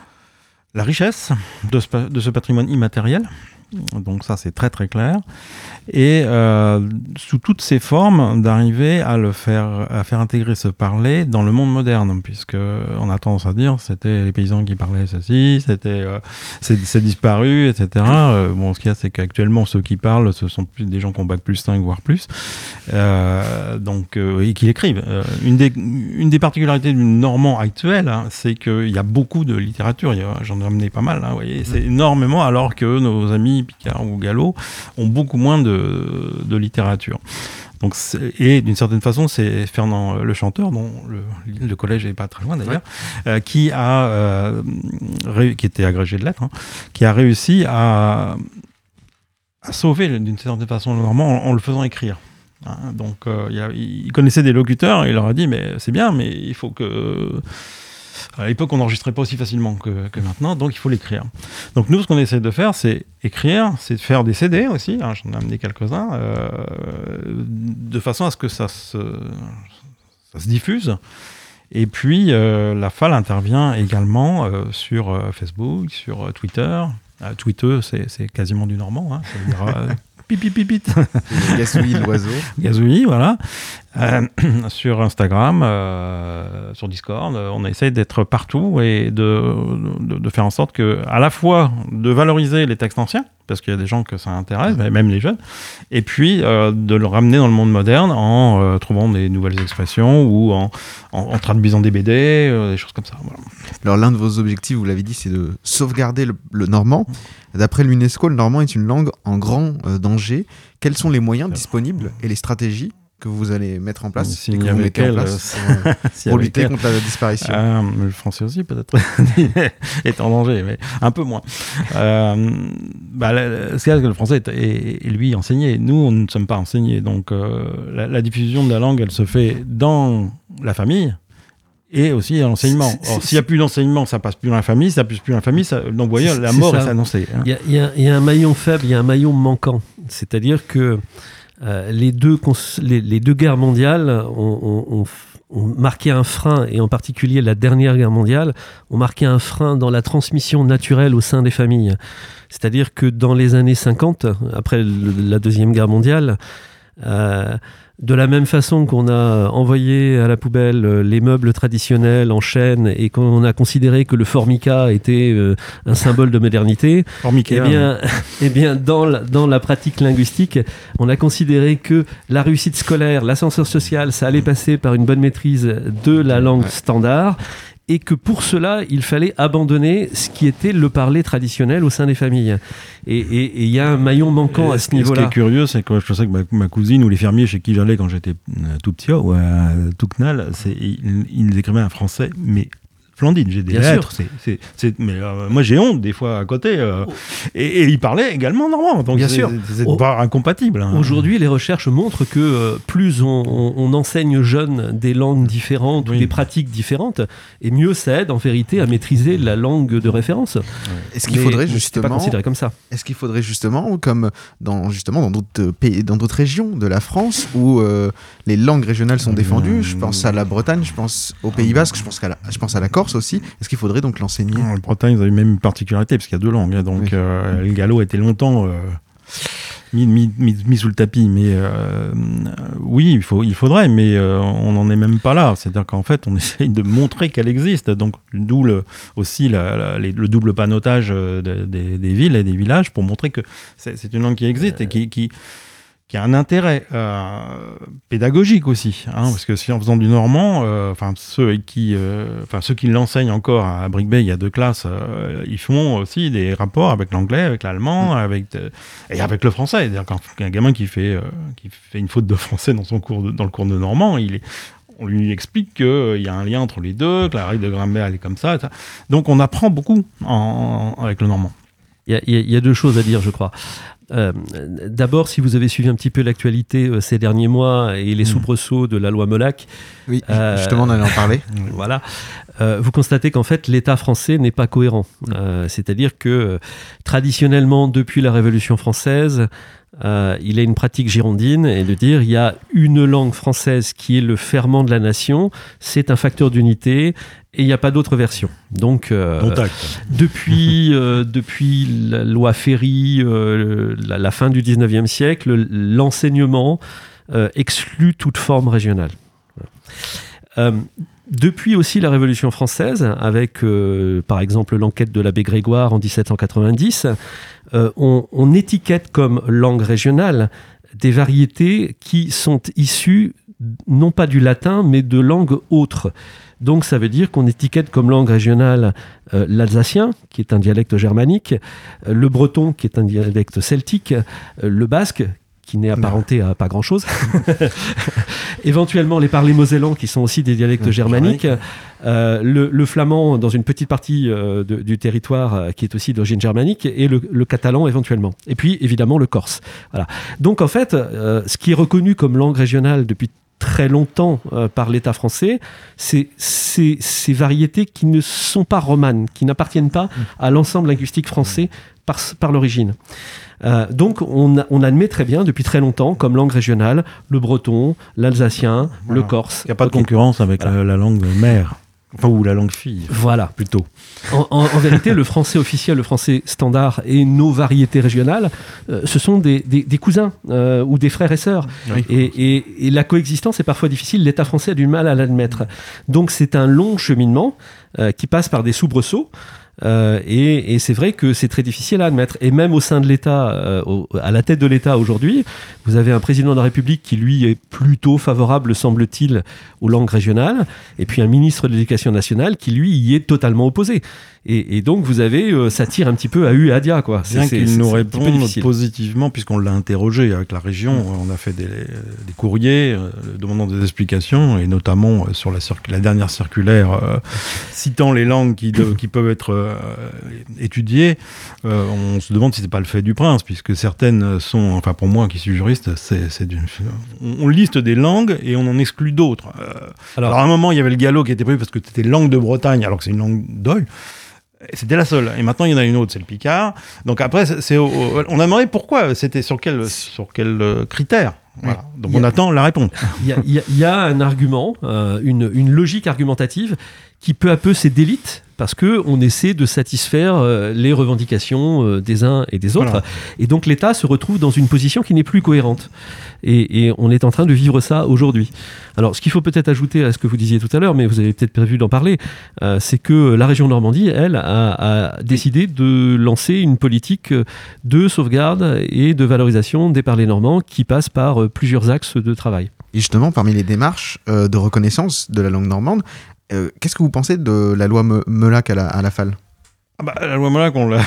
la richesse de ce, de ce patrimoine immatériel. Donc ça, c'est très très clair. Et euh, sous toutes ses formes, d'arriver à le faire, à faire intégrer ce parler dans le monde moderne, puisque on a tendance à dire c'était les paysans qui parlaient ceci, c'était euh, c'est, c'est disparu, et cetera. Euh, bon, ce qu'il y a, c'est qu'actuellement ceux qui parlent, ce sont plus des gens qui ont bac plus cinq voire plus, euh, donc euh, et qui l'écrivent. Euh, une des une des particularités du normand actuel, hein, c'est qu'il y a beaucoup de littérature. Il y a, j'en ai amené pas mal. Hein, vous voyez, c'est énormément, alors que nos amis Racine, Picard ou Gallo ont beaucoup moins de, de littérature. Donc et d'une certaine façon, c'est Fernand Le Chanteur, dont le, le collège n'est pas très loin d'ailleurs, ouais. euh, qui a euh, ré, qui était agrégé de lettres, hein, qui a réussi à, à sauver d'une certaine façon le normand en, en le faisant écrire. Hein, donc euh, il, a, il connaissait des locuteurs et il leur a dit mais c'est bien, mais il faut que à l'époque, on n'enregistrait pas aussi facilement que, que maintenant, donc il faut l'écrire. Donc nous, ce qu'on essaie de faire, c'est écrire, c'est de faire des C D aussi, hein, j'en ai amené quelques-uns, euh, de façon à ce que ça se, ça se diffuse. Et puis, euh, la F A L intervient également euh, sur euh, Facebook, sur euh, Twitter. Euh, Twitter, c'est, c'est quasiment du normand, hein, ça veut dire... Euh, Pipit, pipit. Gazouille, l'oiseau. Gazouille, voilà. Euh, sur Instagram, euh, sur Discord, on essaie d'être partout et de, de, de faire en sorte que, à la fois, de valoriser les textes anciens, parce qu'il y a des gens que ça intéresse, même les jeunes, et puis euh, de le ramener dans le monde moderne en euh, trouvant des nouvelles expressions ou en, en, en traduisant des B D, euh, des choses comme ça. Voilà. Alors l'un de vos objectifs, vous l'avez dit, c'est de sauvegarder le, le normand. D'après l'UNESCO, le normand est une langue en grand euh, danger. Quels sont les moyens disponibles et les stratégies que vous allez mettre en place si et que vous mettez elle, en place euh, pour, si pour lutter elle. contre la disparition euh, Le français aussi, peut-être, est en danger, mais un peu moins. euh, bah, c'est que le français est, est, est, lui, enseigné. Nous, on ne sommes pas enseignés. Donc, euh, la, la diffusion de la langue, elle se fait dans la famille et aussi à l'enseignement. Or, s'il n'y a plus d'enseignement, ça passe plus dans la famille. Ça passe plus dans la famille, ça, donc, vous voyez, la mort est annoncée. Hein. Il y, y, y a un maillon faible, il y a un maillon manquant. C'est-à-dire que Euh, les, deux cons- les, les deux guerres mondiales ont, ont, ont, ont marqué un frein, et en particulier la dernière guerre mondiale, ont marqué un frein dans la transmission naturelle au sein des familles. C'est-à-dire que dans les années cinquante, après le, la Deuxième Guerre mondiale, euh, de la même façon qu'on a envoyé à la poubelle les meubles traditionnels en chêne et qu'on a considéré que le formica était euh, un symbole de modernité, formica, eh bien, eh bien dans, la, dans la pratique linguistique, on a considéré que la réussite scolaire, l'ascenseur social, ça allait passer par une bonne maîtrise de la langue ouais. standard, et que pour cela, il fallait abandonner ce qui était le parler traditionnel au sein des familles. Et il y a un maillon manquant et à ce niveau-là. Ce qui est curieux, c'est que je sais que ma, ma cousine ou les fermiers chez qui j'allais quand j'étais tout petit, ou à Toucnal, ils, ils écrivaient un français, mais splendide, j'ai des Bien lettres. sûr. C'est, c'est, c'est, mais euh, moi, j'ai honte des fois à côté. Euh, oh. et, et il parlait également normand. Donc Bien c'est, sûr. C'est, c'est oh. pas incompatible. Hein. Aujourd'hui, les recherches montrent que euh, plus on, on, on enseigne jeunes des langues différentes oui. ou des pratiques différentes, et mieux ça aide en vérité à maîtriser la langue de référence. Est-ce qu'il mais, faudrait mais justement c'est pas considéré comme ça. Est-ce qu'il faudrait justement, comme dans justement dans d'autres pays, dans d'autres régions de la France où euh, les langues régionales sont défendues, mmh. je pense à la Bretagne, je pense au Pays Basque, je pense à la, je pense à la Corse aussi. Est-ce qu'il faudrait donc l'enseigner ? En Bretagne, vous avez même une particularité, parce qu'il y a deux langues. Hein, donc, oui. euh, le gallo a été longtemps euh, mis, mis, mis, mis sous le tapis. Mais euh, oui, il, faut, il faudrait, mais euh, on n'en est même pas là. C'est-à-dire qu'en fait, on essaye de montrer qu'elle existe. Donc, d'où le, aussi la, la, les, le double panneautage de, de, des villes et des villages pour montrer que c'est, c'est une langue qui existe et qui... qui qui a un intérêt euh, pédagogique aussi, hein, parce que si en faisant du normand, enfin euh, ceux qui, enfin euh, ceux qui l'enseignent encore à Brick Bay, il y a deux classes, euh, ils font aussi des rapports avec l'anglais, avec l'allemand, mmh. avec euh, et avec le français. C'est-à-dire qu'un gamin qui fait euh, qui fait une faute de français dans son cours de, dans le cours de normand, il est on lui explique qu'il euh, y a un lien entre les deux, que la règle de grammaire elle est comme ça, et ça. Donc on apprend beaucoup en, en, avec le normand. Il y, y, y a deux choses à dire, je crois. Euh, d'abord, si vous avez suivi un petit peu l'actualité euh, ces derniers mois et les mmh. soubresauts de la loi Molac, oui, euh, justement, on allait en parler. Voilà, euh, vous constatez qu'en fait, l'État français n'est pas cohérent. Euh, c'est-à-dire que euh, traditionnellement, depuis la Révolution française, euh, il a une pratique girondine et de dire il y a une langue française qui est le ferment de la nation, c'est un facteur d'unité. Et il n'y a pas d'autre version. Donc, euh, depuis, euh, depuis la loi Ferry, euh, la, la fin du dix-neuvième siècle, l'enseignement euh, exclut toute forme régionale. Euh, depuis aussi la Révolution française, avec euh, par exemple l'enquête de l'abbé Grégoire en dix-sept cent quatre-vingt-dix, euh, on, on étiquette comme langue régionale des variétés qui sont issues non pas du latin, mais de langues autres. Donc ça veut dire qu'on étiquette comme langue régionale euh, l'alsacien, qui est un dialecte germanique, euh, le breton, qui est un dialecte celtique, euh, le basque, qui n'est apparenté à pas grand-chose, éventuellement les parlers mosellans, qui sont aussi des dialectes germaniques, euh, le, le flamand dans une petite partie euh, de, du territoire euh, qui est aussi d'origine germanique, et le, le catalan éventuellement. Et puis évidemment le corse. Voilà. Donc en fait, euh, ce qui est reconnu comme langue régionale depuis très longtemps euh, par l'État français, c'est ces, ces variétés qui ne sont pas romanes, qui n'appartiennent pas à l'ensemble linguistique français par, par l'origine. Euh, donc on, on admet très bien depuis très longtemps comme langue régionale le breton, l'alsacien, voilà. Le corse. Il n'y a pas de okay. concurrence avec voilà. la, la langue mère. Enfin, ou la langue fille. Voilà. Plutôt. En, en, en vérité, le français officiel, le français standard et nos variétés régionales, euh, ce sont des, des, des cousins euh, ou des frères et sœurs. Oui. Et, et, et la coexistence est parfois difficile. L'État français a du mal à l'admettre. Donc, c'est un long cheminement euh, qui passe par des soubresauts. Euh, et, et c'est vrai que c'est très difficile à admettre. Et même au sein de l'État, euh, au, à la tête de l'État aujourd'hui, vous avez un président de la République qui, lui, est plutôt favorable, semble-t-il, aux langues régionales, et puis un ministre de l'Éducation nationale qui, lui, y est totalement opposé. Et, et donc, vous avez, euh, ça tire un petit peu à U et à Dia, quoi. Bien c'est, qu'il c'est, nous réponde positivement, puisqu'on l'a interrogé avec la région, mmh. on a fait des, des courriers euh, demandant des explications, et notamment euh, sur la, circ- la dernière circulaire euh, citant les langues qui, de, qui peuvent être euh, étudiées. Euh, on se demande si c'est pas le fait du prince, puisque certaines sont, enfin pour moi qui suis juriste, c'est, c'est d'une, on, on liste des langues et on en exclut d'autres. Euh, alors, alors à un moment, il y avait le gallo qui était prévu parce que c'était langue de Bretagne, alors que c'est une langue d'Oil. C'était la seule. Et maintenant, il y en a une autre, c'est le picard. Donc après, c'est, c'est, on a demandé pourquoi, c'était sur quel, sur quel critère. Voilà. Donc on a, attend la réponse. Il y a, y a, y a un argument, euh, une, une logique argumentative qui peu à peu s'est délite parce qu'on essaie de satisfaire euh, les revendications euh, des uns et des autres. Voilà. Et donc l'État se retrouve dans une position qui n'est plus cohérente. Et, et on est en train de vivre ça aujourd'hui. Alors ce qu'il faut peut-être ajouter à ce que vous disiez tout à l'heure, mais vous avez peut-être prévu d'en parler, euh, c'est que la région Normandie, elle, a, a décidé de lancer une politique de sauvegarde et de valorisation des parlers normands qui passe par euh, plusieurs axes de travail. Et justement, parmi les démarches euh, de reconnaissance de la langue normande, Euh, qu'est-ce que vous pensez de la loi Me- Meulac à la, à la F A L ? Ah bah, la loi Meulac, on l'a...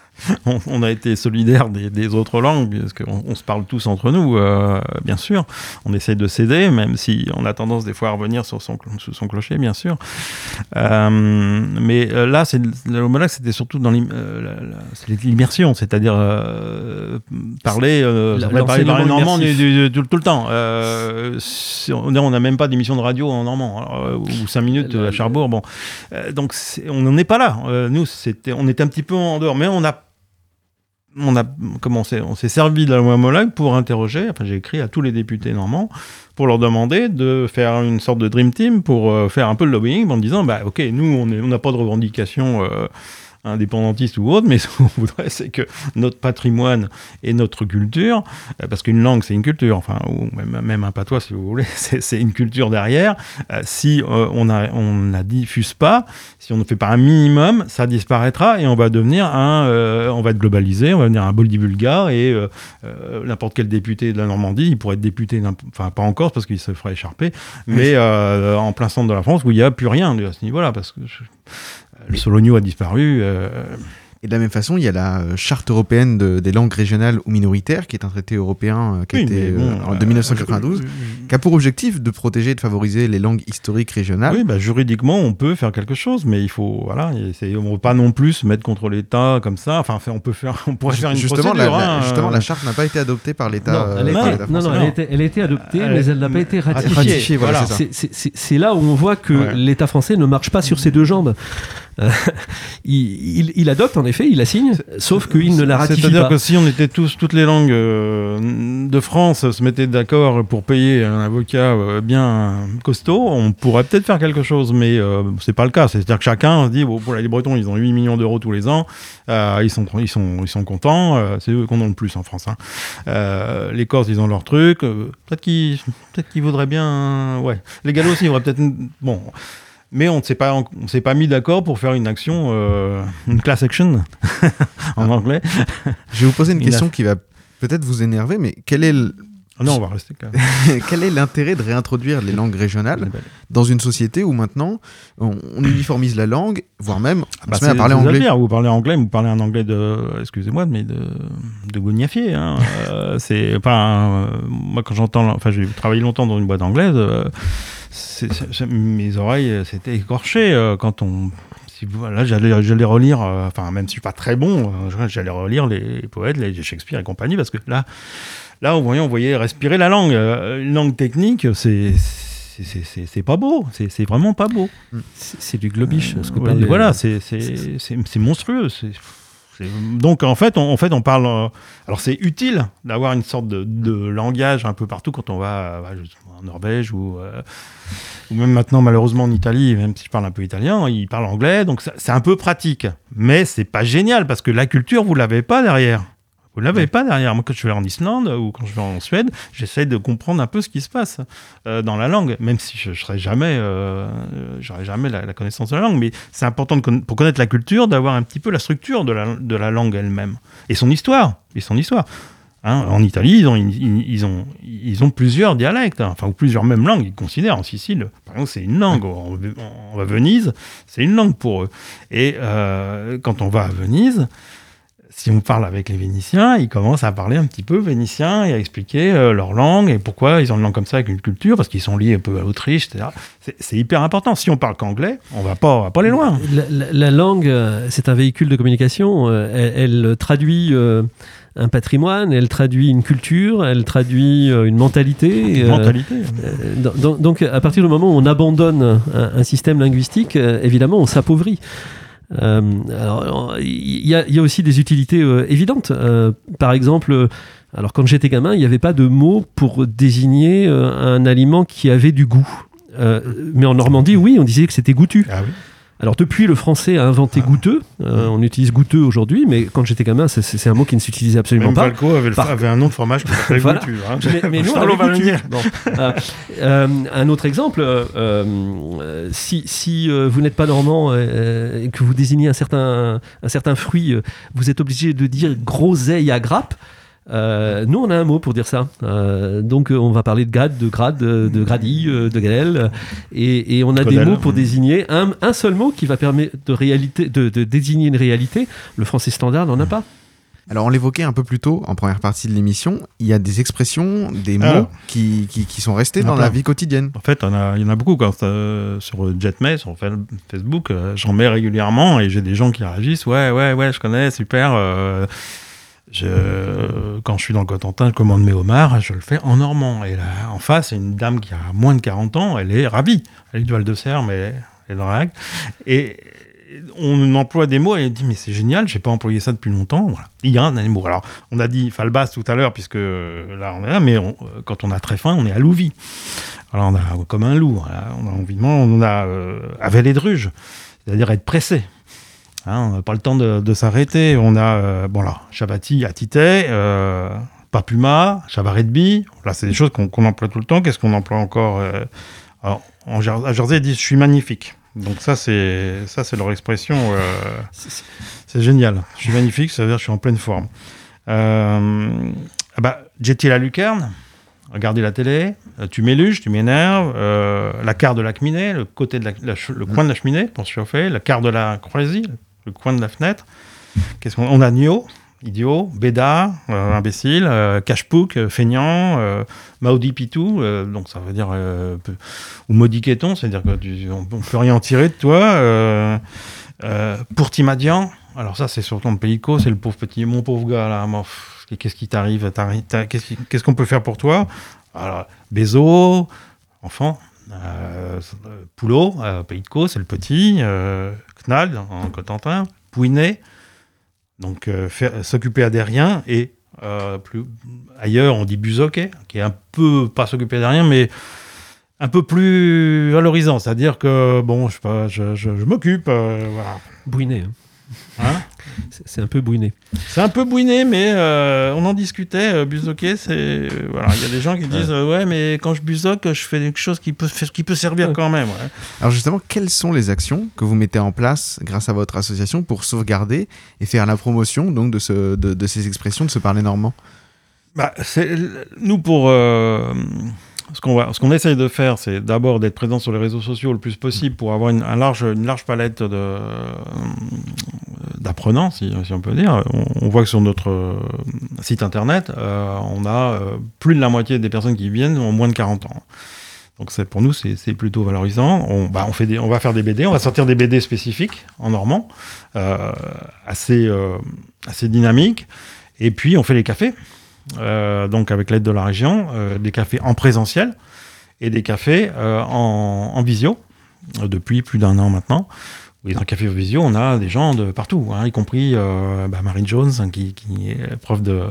On, on a été solidaires des, des autres langues, parce qu'on on se parle tous entre nous, euh, bien sûr. On essaie de s'aider, même si on a tendance des fois à revenir sur son, sur son clocher, bien sûr. Euh, mais euh, là, c'est, la loi Meulac, c'était surtout dans l'im, euh, la, la, c'est l'immersion, c'est-à-dire euh, parler, euh, la, parler, parler normand du, du, du, tout le temps. Euh, on n'a même pas d'émission de radio en normand, alors, ou cinq minutes à Cherbourg. Bon. Euh, donc, on n'en est pas là. Euh, nous, c'était, on était un petit peu en dehors, mais on a On a commencé, on s'est servi de la loi Meulac pour interroger. Enfin, j'ai écrit à tous les députés normands pour leur demander de faire une sorte de dream team pour euh, faire un peu de lobbying en disant, bah, ok, nous, on n'a pas de revendication euh, indépendantiste ou autre, mais ce qu'on voudrait, c'est que notre patrimoine et notre culture, euh, parce qu'une langue, c'est une culture, enfin, ou même, même un patois, si vous voulez, c'est, c'est une culture derrière. Euh, si euh, on ne on la diffuse pas, si on ne fait pas un minimum, ça disparaîtra et on va devenir un, euh, on va être globalisé, on va devenir un Boldi-Bulgare et euh, euh, n'importe quel député de la Normandie, il pourrait être député, enfin pas en Corse parce qu'il se ferait écharper, mais euh, en plein centre de la France où il n'y a plus rien à ce niveau-là, parce que je, le Sologno a disparu. Euh... Et de la même façon, il y a la euh, Charte européenne de, des langues régionales ou minoritaires, qui est un traité européen euh, qui a oui, été bon, euh, en de dix-neuf cent quatre-vingt-douze, euh, qui a pour objectif de protéger et de favoriser les langues historiques régionales. Oui, bah, juridiquement, on peut faire quelque chose, mais il faut, voilà, c'est, on ne veut pas non plus se mettre contre l'État comme ça. Enfin, on peut faire, on pourrait faire une justement, procédure. La, la, hein, justement, la charte n'a pas été adoptée par l'État. Non, elle, euh, par été, l'État non, non, elle, a été, elle a été adoptée, elle, mais elle n'a pas été ratifiée. ratifiée voilà, c'est, c'est, c'est, c'est, c'est là où on voit que ouais. l'État français ne marche pas sur ses deux jambes. il, il, il adopte en effet, il la signe, sauf qu'il ne la ratifie C'est-à-dire pas. C'est-à-dire que si on était tous, toutes les langues euh, de France se mettaient d'accord pour payer un avocat euh, bien costaud, on pourrait peut-être faire quelque chose, mais euh, c'est pas le cas. C'est-à-dire que chacun se dit, bon, pour les Bretons, ils ont huit millions d'euros tous les ans, euh, ils, sont, ils, sont, ils sont contents, euh, c'est eux qui en ont le plus en France. Hein. Euh, les Corses, ils ont leur truc, euh, peut-être qu'ils, peut-être qu'ils voudraient bien... Euh, ouais. Les Gallos aussi, ils voudraient peut-être... Bon... Mais on ne s'est pas, on s'est pas mis d'accord pour faire une action, euh, une class action en anglais. Je vais vous poser une, une question aff... qui va peut-être vous énerver, mais quel est le, Oh non, on va rester calme. Quel est l'intérêt de réintroduire les langues régionales dans une société où maintenant on, on uniformise la langue, voire même on bah se met à parler anglais? Dire, vous parlez anglais, vous parlez un anglais de, excusez-moi, mais de, de gognafier. Hein. euh, c'est pas un, moi quand j'entends, enfin j'ai travaillé longtemps dans une boîte anglaise, euh, c'est, c'est, mes oreilles s'étaient écorchées euh, quand on. Si vous, là, j'allais, j'allais relire, euh, enfin même si je suis pas très bon, euh, j'allais relire les poètes, les Shakespeare et compagnie, parce que là. Là, on voyait, on voyait respirer la langue. Euh, une langue technique, c'est, c'est, c'est, c'est, c'est pas beau. C'est, c'est vraiment pas beau. C'est, c'est du globish. Euh, ce que ouais, parle voilà, les... c'est, c'est, c'est, c'est, c'est monstrueux. C'est, c'est... Donc, en fait, on, en fait, on parle... Euh... Alors, c'est utile d'avoir une sorte de, de langage un peu partout quand on va euh, en Norvège ou, euh, ou même maintenant, malheureusement, en Italie, même si je parle un peu italien, ils parlent anglais. Donc, ça, c'est un peu pratique. Mais c'est pas génial parce que la culture, vous l'avez pas derrière. Vous ne l'avez pas derrière. Moi, quand je vais en Islande ou quand je vais en Suède, j'essaie de comprendre un peu ce qui se passe euh, dans la langue, même si je n'aurai jamais, euh, j'aurai jamais la, la connaissance de la langue. Mais c'est important, de conna- pour connaître la culture, d'avoir un petit peu la structure de la, de la langue elle-même. Et son histoire. Et son histoire. Hein, en Italie, ils ont, ils, ils, ont, ils ont plusieurs dialectes, hein, enfin, ou plusieurs mêmes langues. Ils considèrent, en Sicile, par exemple, c'est une langue. En, en, en Venise, c'est une langue pour eux. Et euh, quand on va à Venise... Si on parle avec les Vénitiens, ils commencent à parler un petit peu vénitien et à expliquer euh, leur langue et pourquoi ils ont une langue comme ça avec une culture, parce qu'ils sont liés un peu à l'Autriche, et cetera. C'est, c'est hyper important. Si on parle qu'anglais, on va pas, on va pas aller loin. La, la, la langue, c'est un véhicule de communication. Elle, elle traduit euh, un patrimoine, elle traduit une culture, elle traduit euh, une mentalité. Une euh, mentalité. Euh, donc, donc, à partir du moment où on abandonne un, un système linguistique, euh, évidemment, on s'appauvrit. Euh, alors, il y, y a aussi des utilités euh, évidentes. Euh, par exemple, euh, alors quand j'étais gamin, il n'y avait pas de mot pour désigner euh, un aliment qui avait du goût. Euh, mais en Normandie, oui, on disait que c'était goûtu. Ah oui. Alors depuis, le français a inventé ah. goûteux. Euh, on utilise goûteux aujourd'hui, mais quand j'étais gamin, c'est, c'est un mot qui ne s'utilisait absolument Même pas. Valco avait, Par... avait un nom de fromage qui s'appelait voilà. goûtu. Hein. Mais, mais nous, on avait goûtu. Bon. euh, euh, un autre exemple, euh, euh, si, si euh, vous n'êtes pas normand euh, et que vous désignez un certain, un certain fruit, euh, vous êtes obligé de dire groseille à grappe. Euh, nous, on a un mot pour dire ça. Euh, donc, on va parler de grade, de grade, de gradille, de grêle. Et, et on a Codel. Des mots pour désigner un, un seul mot qui va permettre de, réalité, de, de désigner une réalité. Le français standard n'en a pas. Alors, on l'évoquait un peu plus tôt en première partie de l'émission. Il y a des expressions, des mots ah. qui, qui, qui sont restés dans plein. La vie quotidienne. En fait, on a, il y en a beaucoup. Quand, euh, sur JetMail, sur Facebook, euh, j'en mets régulièrement et j'ai des gens qui réagissent. Ouais, ouais, ouais, je connais, super. Euh, Je, quand je suis dans le Cotentin, je commande mes homards, je le fais en normand. Et là, en face, c'est une dame qui a moins de quarante ans, elle est ravie. Elle est du Val-de-Serre, mais elle est dans la règle. Et on emploie des mots, et elle dit, mais c'est génial, je n'ai pas employé ça depuis longtemps. Voilà. Il y a un mot. Alors, on a dit falbas tout à l'heure, puisque là, on est là, mais on, quand on a très faim, on est à louvi. Alors, on a comme un loup. Voilà. On a envie de manger, on a euh, avaler de ruge, c'est-à-dire être pressé. Hein, on n'a pas le temps de, de s'arrêter. On a, euh, bon là, Chavati, Atité, euh, Papuma, Chavaretbi. Là, c'est des choses qu'on, qu'on emploie tout le temps. Qu'est-ce qu'on emploie encore euh, alors, en, à Jersey, ils disent « je suis magnifique ». Donc ça, c'est, ça, c'est leur expression. Euh, c'est, c'est génial. Je suis magnifique, ça veut dire que je suis en pleine forme. Euh, ah bah, Jetty la lucarne. Regardez la télé, tu m'éluges, tu m'énerves, euh, la carte de la cheminée, le, côté de la, la, le coin de la cheminée pour se chauffer, la carte de la croisie, le coin de la fenêtre. Qu'est-ce qu'on on a Nio, idiot, Béda, euh, imbécile, euh, Cache-Pouc, euh, feignant, euh, Maudit Pitou, euh, donc ça veut dire, euh, peu, ou Maudit Quéton, c'est-à-dire qu'on ne peut rien en tirer de toi. Euh, euh, pour Timadian, alors ça c'est sur ton pélico, c'est le pauvre petit, mon pauvre gars là, moi, pff, qu'est-ce qui t'arrive, t'arrive t'arrive, qu'est-ce, qui, qu'est-ce qu'on peut faire pour toi? Alors, Bézo, enfant, euh, Poulot, euh, Pays de Caux, c'est le petit, euh, Knald, en Cotentin, Pouinet, donc euh, faire, s'occuper à des riens, et euh, plus, ailleurs on dit Buzoquet, qui est un peu, pas s'occuper à des riens, mais un peu plus valorisant, c'est-à-dire que, bon, je sais pas, je, je, je m'occupe, euh, voilà. Bouiné, hein. Hein c'est, c'est un peu bouiné. C'est un peu bouiné, mais euh, on en discutait. Euh, buzoquer, c'est euh, voilà, il y a des gens qui disent euh, ouais, mais quand je buzoque, je fais quelque chose qui peut qui peut servir quand même. Ouais. Alors justement, quelles sont les actions que vous mettez en place grâce à votre association pour sauvegarder et faire la promotion donc de ce de, de ces expressions, de ce parler normand? Bah, c'est, nous, pour... Euh, ce, qu'on va, ce qu'on essaye de faire, c'est d'abord d'être présent sur les réseaux sociaux le plus possible pour avoir une, un large, une large palette de, d'apprenants, si, si on peut dire. On, on voit que sur notre site internet, euh, on a euh, plus de la moitié des personnes qui viennent ont moins de quarante ans. Donc c'est, pour nous, c'est, c'est plutôt valorisant. On, bah, on, fait des, on va faire des B D, on va sortir des B D spécifiques en normand, euh, assez, euh, assez dynamiques. Et puis, on fait les cafés, euh, donc avec l'aide de la région, euh, des cafés en présentiel et des cafés euh, en, en visio, euh, depuis plus d'un an maintenant. Et dans le café visio, on a des gens de partout, hein, y compris euh, bah, Marine Jones, hein, qui, qui est prof de...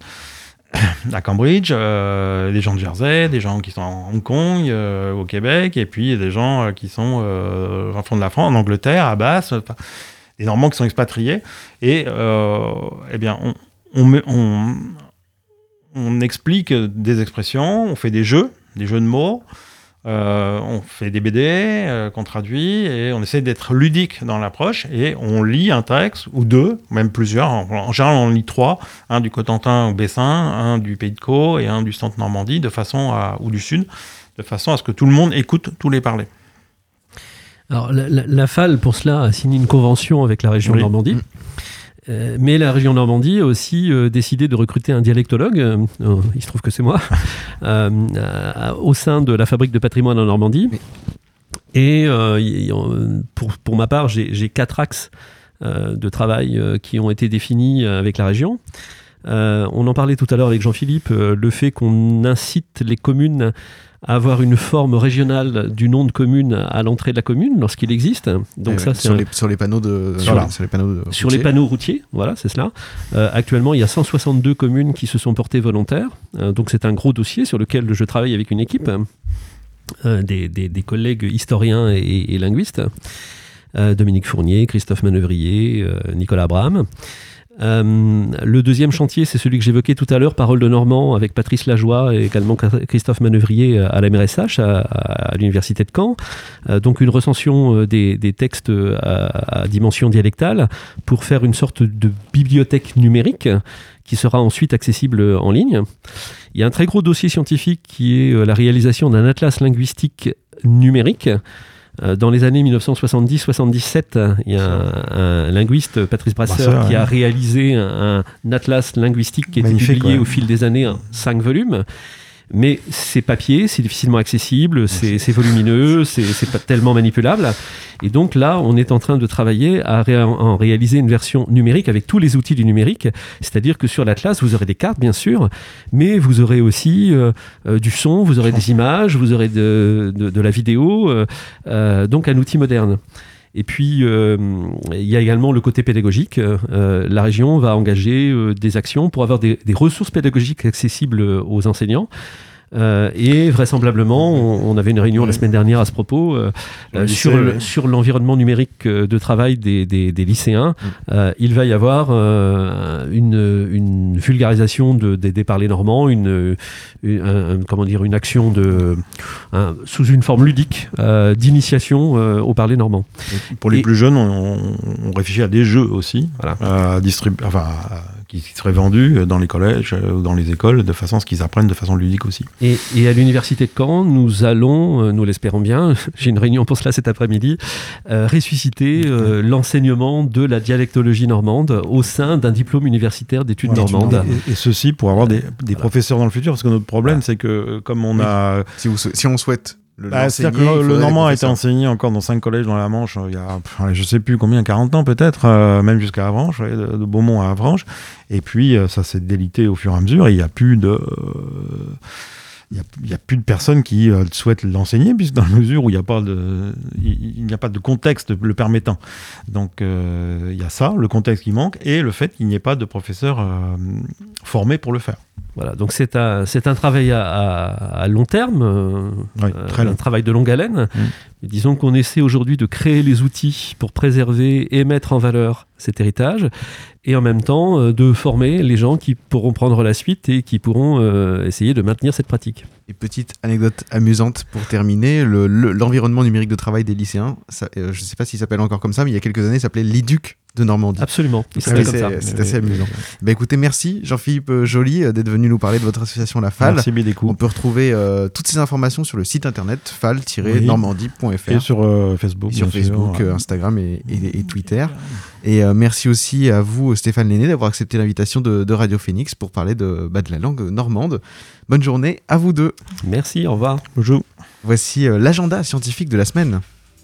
à Cambridge, euh, des gens de Jersey, des gens qui sont à Hong Kong, euh, au Québec, et puis des gens euh, qui sont euh, en fond de la France, en Angleterre, à Basse, des Normands qui sont expatriés. Et euh, eh bien, on, on, on, on explique des expressions, on fait des jeux, des jeux de mots, euh, on fait des B D euh, qu'on traduit, et on essaie d'être ludique dans l'approche, et on lit un texte, ou deux, même plusieurs. En, en général, on lit trois, un du Cotentin au Bessin, un du Pays de Caux, et un du Centre Normandie, de façon à, ou du Sud, de façon à ce que tout le monde écoute tous les parler. Alors, la, la, la F A L, pour cela, a signé une convention avec la région oui. Normandie. Mmh. Euh, mais la région Normandie a aussi euh, décidé de recruter un dialectologue, euh, euh, il se trouve que c'est moi, euh, euh, au sein de la Fabrique de patrimoine en Normandie. Oui. Et euh, y, y, pour, pour ma part, j'ai, j'ai quatre axes euh, de travail euh, qui ont été définis avec la région. Euh, on en parlait tout à l'heure avec Jean-Philippe, euh, le fait qu'on incite les communes à avoir une forme régionale du nom de commune à l'entrée de la commune lorsqu'il existe. Donc euh, ça, c'est sur, un... les, sur les panneaux de sur, voilà. les, sur les panneaux de sur les panneaux routiers, voilà, c'est cela. Euh, actuellement, il y a cent soixante-deux communes qui se sont portées volontaires. Euh, donc c'est un gros dossier sur lequel je travaille avec une équipe, euh, des, des, des collègues historiens et, et linguistes, euh, Dominique Fournier, Christophe Manœuvrier, euh, Nicolas Abraham. Euh, le deuxième chantier, c'est celui que j'évoquais tout à l'heure, Parole de Normand, avec Patrice Lajoie et également Christophe Manœuvrier à la M R S H, à, à l'Université de Caen. Euh, donc une recension des, des textes à, à dimension dialectale pour faire une sorte de bibliothèque numérique qui sera ensuite accessible en ligne. Il y a un très gros dossier scientifique qui est la réalisation d'un atlas linguistique numérique. Dans les années dix-neuf cent soixante-dix soixante-dix-sept, il y a un, un linguiste, Patrice Brasseur, bah ça, qui ouais. a réalisé un, un atlas linguistique qui a été publié ouais. au fil des années, en cinq volumes. Mais c'est papier, c'est difficilement accessible, c'est, c'est volumineux, c'est, c'est pas tellement manipulable. Et donc là, on est en train de travailler à ré- en réaliser une version numérique avec tous les outils du numérique. C'est-à-dire que sur l'Atlas, vous aurez des cartes, bien sûr, mais vous aurez aussi euh, euh, du son, vous aurez des images, vous aurez de, de, de la vidéo, euh, euh, donc un outil moderne. Et puis, euh, il y a également le côté pédagogique. Euh, la région va engager euh, des actions pour avoir des, des ressources pédagogiques accessibles aux enseignants. Euh, et vraisemblablement, on, on avait une réunion la semaine dernière à ce propos euh, euh, sur, le, sur l'environnement numérique de travail des, des, des lycéens. Euh, il va y avoir euh, une, une vulgarisation de, des, des parlers normands, une, une, un, comment dire, une action de, un, sous une forme ludique euh, d'initiation euh, au parler normand. Pour les et, plus jeunes, on, on réfléchit à des jeux aussi, voilà. à distribu- enfin, à, qui seraient vendus dans les collèges ou dans les écoles de façon à ce qu'ils apprennent de façon ludique aussi. Et, et à l'Université de Caen, nous allons, nous l'espérons bien, j'ai une réunion pour cela cet après-midi, euh, ressusciter euh, l'enseignement de la dialectologie normande au sein d'un diplôme universitaire d'études ouais, normandes. Et, et ceci pour avoir des, des voilà. professeurs dans le futur, parce que notre problème, voilà. c'est que comme on oui. a... Si, vous, si on souhaite... Le, bah, c'est-à-dire que le, le normand a été enseigné encore dans cinq collèges dans la Manche, il y a, je sais plus combien, quarante ans peut-être, euh, même jusqu'à Avranches, de, de Beaumont à Avranches. Et puis, euh, ça s'est délité au fur et à mesure, et il n'y a plus de... Euh, il n'y a, a plus de personnes qui euh, souhaitent l'enseigner, puisque dans la mesure où il n'y a pas de, il n'y a pas de contexte le permettant. Donc, euh, il y a ça, le contexte qui manque, et le fait qu'il n'y ait pas de professeurs euh, formés pour le faire. Voilà, donc c'est un, c'est un travail à, à, à long terme, euh, oui, très long. Un travail de longue haleine. Mmh. Et disons qu'on essaie aujourd'hui de créer les outils pour préserver et mettre en valeur cet héritage, et en même temps euh, de former les gens qui pourront prendre la suite et qui pourront euh, essayer de maintenir cette pratique. Et petite anecdote amusante pour terminer, le, le, l'environnement numérique de travail des lycéens, ça, euh, je ne sais pas s'il s'appelle encore comme ça, mais il y a quelques années, il s'appelait l'I D U C de Normandie. Absolument, il Ah s'appelle oui, comme c'est, ça. c'est assez amusant. Bah, écoutez, merci Jean-Philippe Joly euh, d'être venu nous parler de votre association La F A L. Merci Bidécou. On peut retrouver euh, toutes ces informations sur le site internet f a l tiret normandie point f r Et sur euh, Facebook, sur bien Facebook, sûr. euh, Instagram et, et, et Twitter. Et euh, merci aussi à vous, Stéphane Lenné, d'avoir accepté l'invitation de, de Radio Phoenix pour parler de, bah, de la langue normande. Bonne journée à vous deux. Merci, au revoir. Bonjour. Voici euh, l'agenda scientifique de la semaine.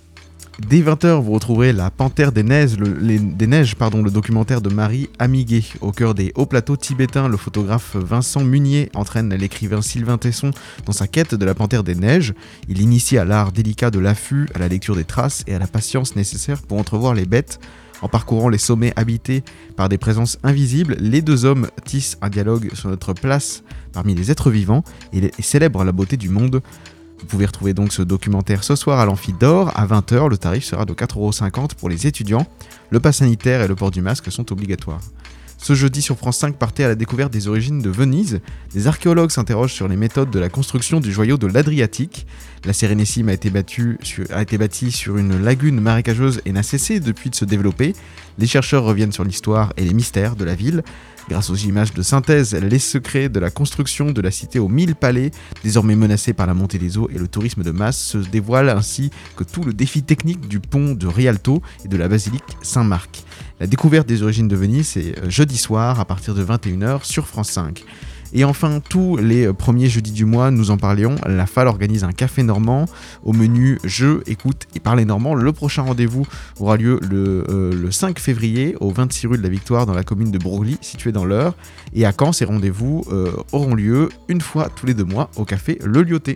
Dès vingt heures, vous retrouverez La Panthère des Neiges, le, les, des Neiges, pardon, le documentaire de Marie Amiguet. Au cœur des hauts plateaux tibétains, le photographe Vincent Munier entraîne l'écrivain Sylvain Tesson dans sa quête de la Panthère des Neiges. Il initie à l'art délicat de l'affût, à la lecture des traces et à la patience nécessaire pour entrevoir les bêtes. En parcourant les sommets habités par des présences invisibles, les deux hommes tissent un dialogue sur notre place parmi les êtres vivants et, et célèbrent la beauté du monde. Vous pouvez retrouver donc ce documentaire ce soir à l'Amphi d'Or à vingt heures. Le tarif sera de quatre euros cinquante pour les étudiants. Le pass sanitaire et le port du masque sont obligatoires. Ce jeudi sur France cinq, partez à la découverte des origines de Venise. Des archéologues s'interrogent sur les méthodes de la construction du joyau de l'Adriatique. La Sérénissime a été, battue sur, a été bâtie sur une lagune marécageuse et n'a cessé depuis de se développer. Les chercheurs reviennent sur l'histoire et les mystères de la ville. Grâce aux images de synthèse, les secrets de la construction de la cité aux mille palais, désormais menacée par la montée des eaux et le tourisme de masse, se dévoilent ainsi que tout le défi technique du pont de Rialto et de la basilique Saint-Marc. La découverte des origines de Venise, c'est jeudi soir à partir de vingt et une heures sur France cinq. Et enfin, tous les premiers jeudis du mois, nous en parlions, la F A L organise un café normand au menu jeux, écoute et parler normand. Le prochain rendez-vous aura lieu le, euh, le cinq février au vingt-six rue de la Victoire dans la commune de Broglie, située dans l'Eure. Et à Caen, ces rendez-vous euh, auront lieu une fois tous les deux mois au café Le Lyoté.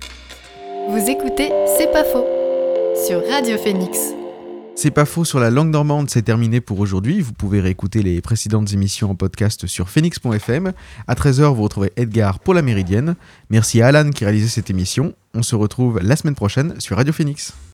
Vous écoutez C'est pas faux sur Radio Phoenix. C'est pas faux sur la langue normande, c'est terminé pour aujourd'hui. Vous pouvez réécouter les précédentes émissions en podcast sur phoenix point f m. À treize heures, vous retrouvez Edgar pour la Méridienne. Merci à Alan qui réalisait cette émission. On se retrouve la semaine prochaine sur Radio Phoenix.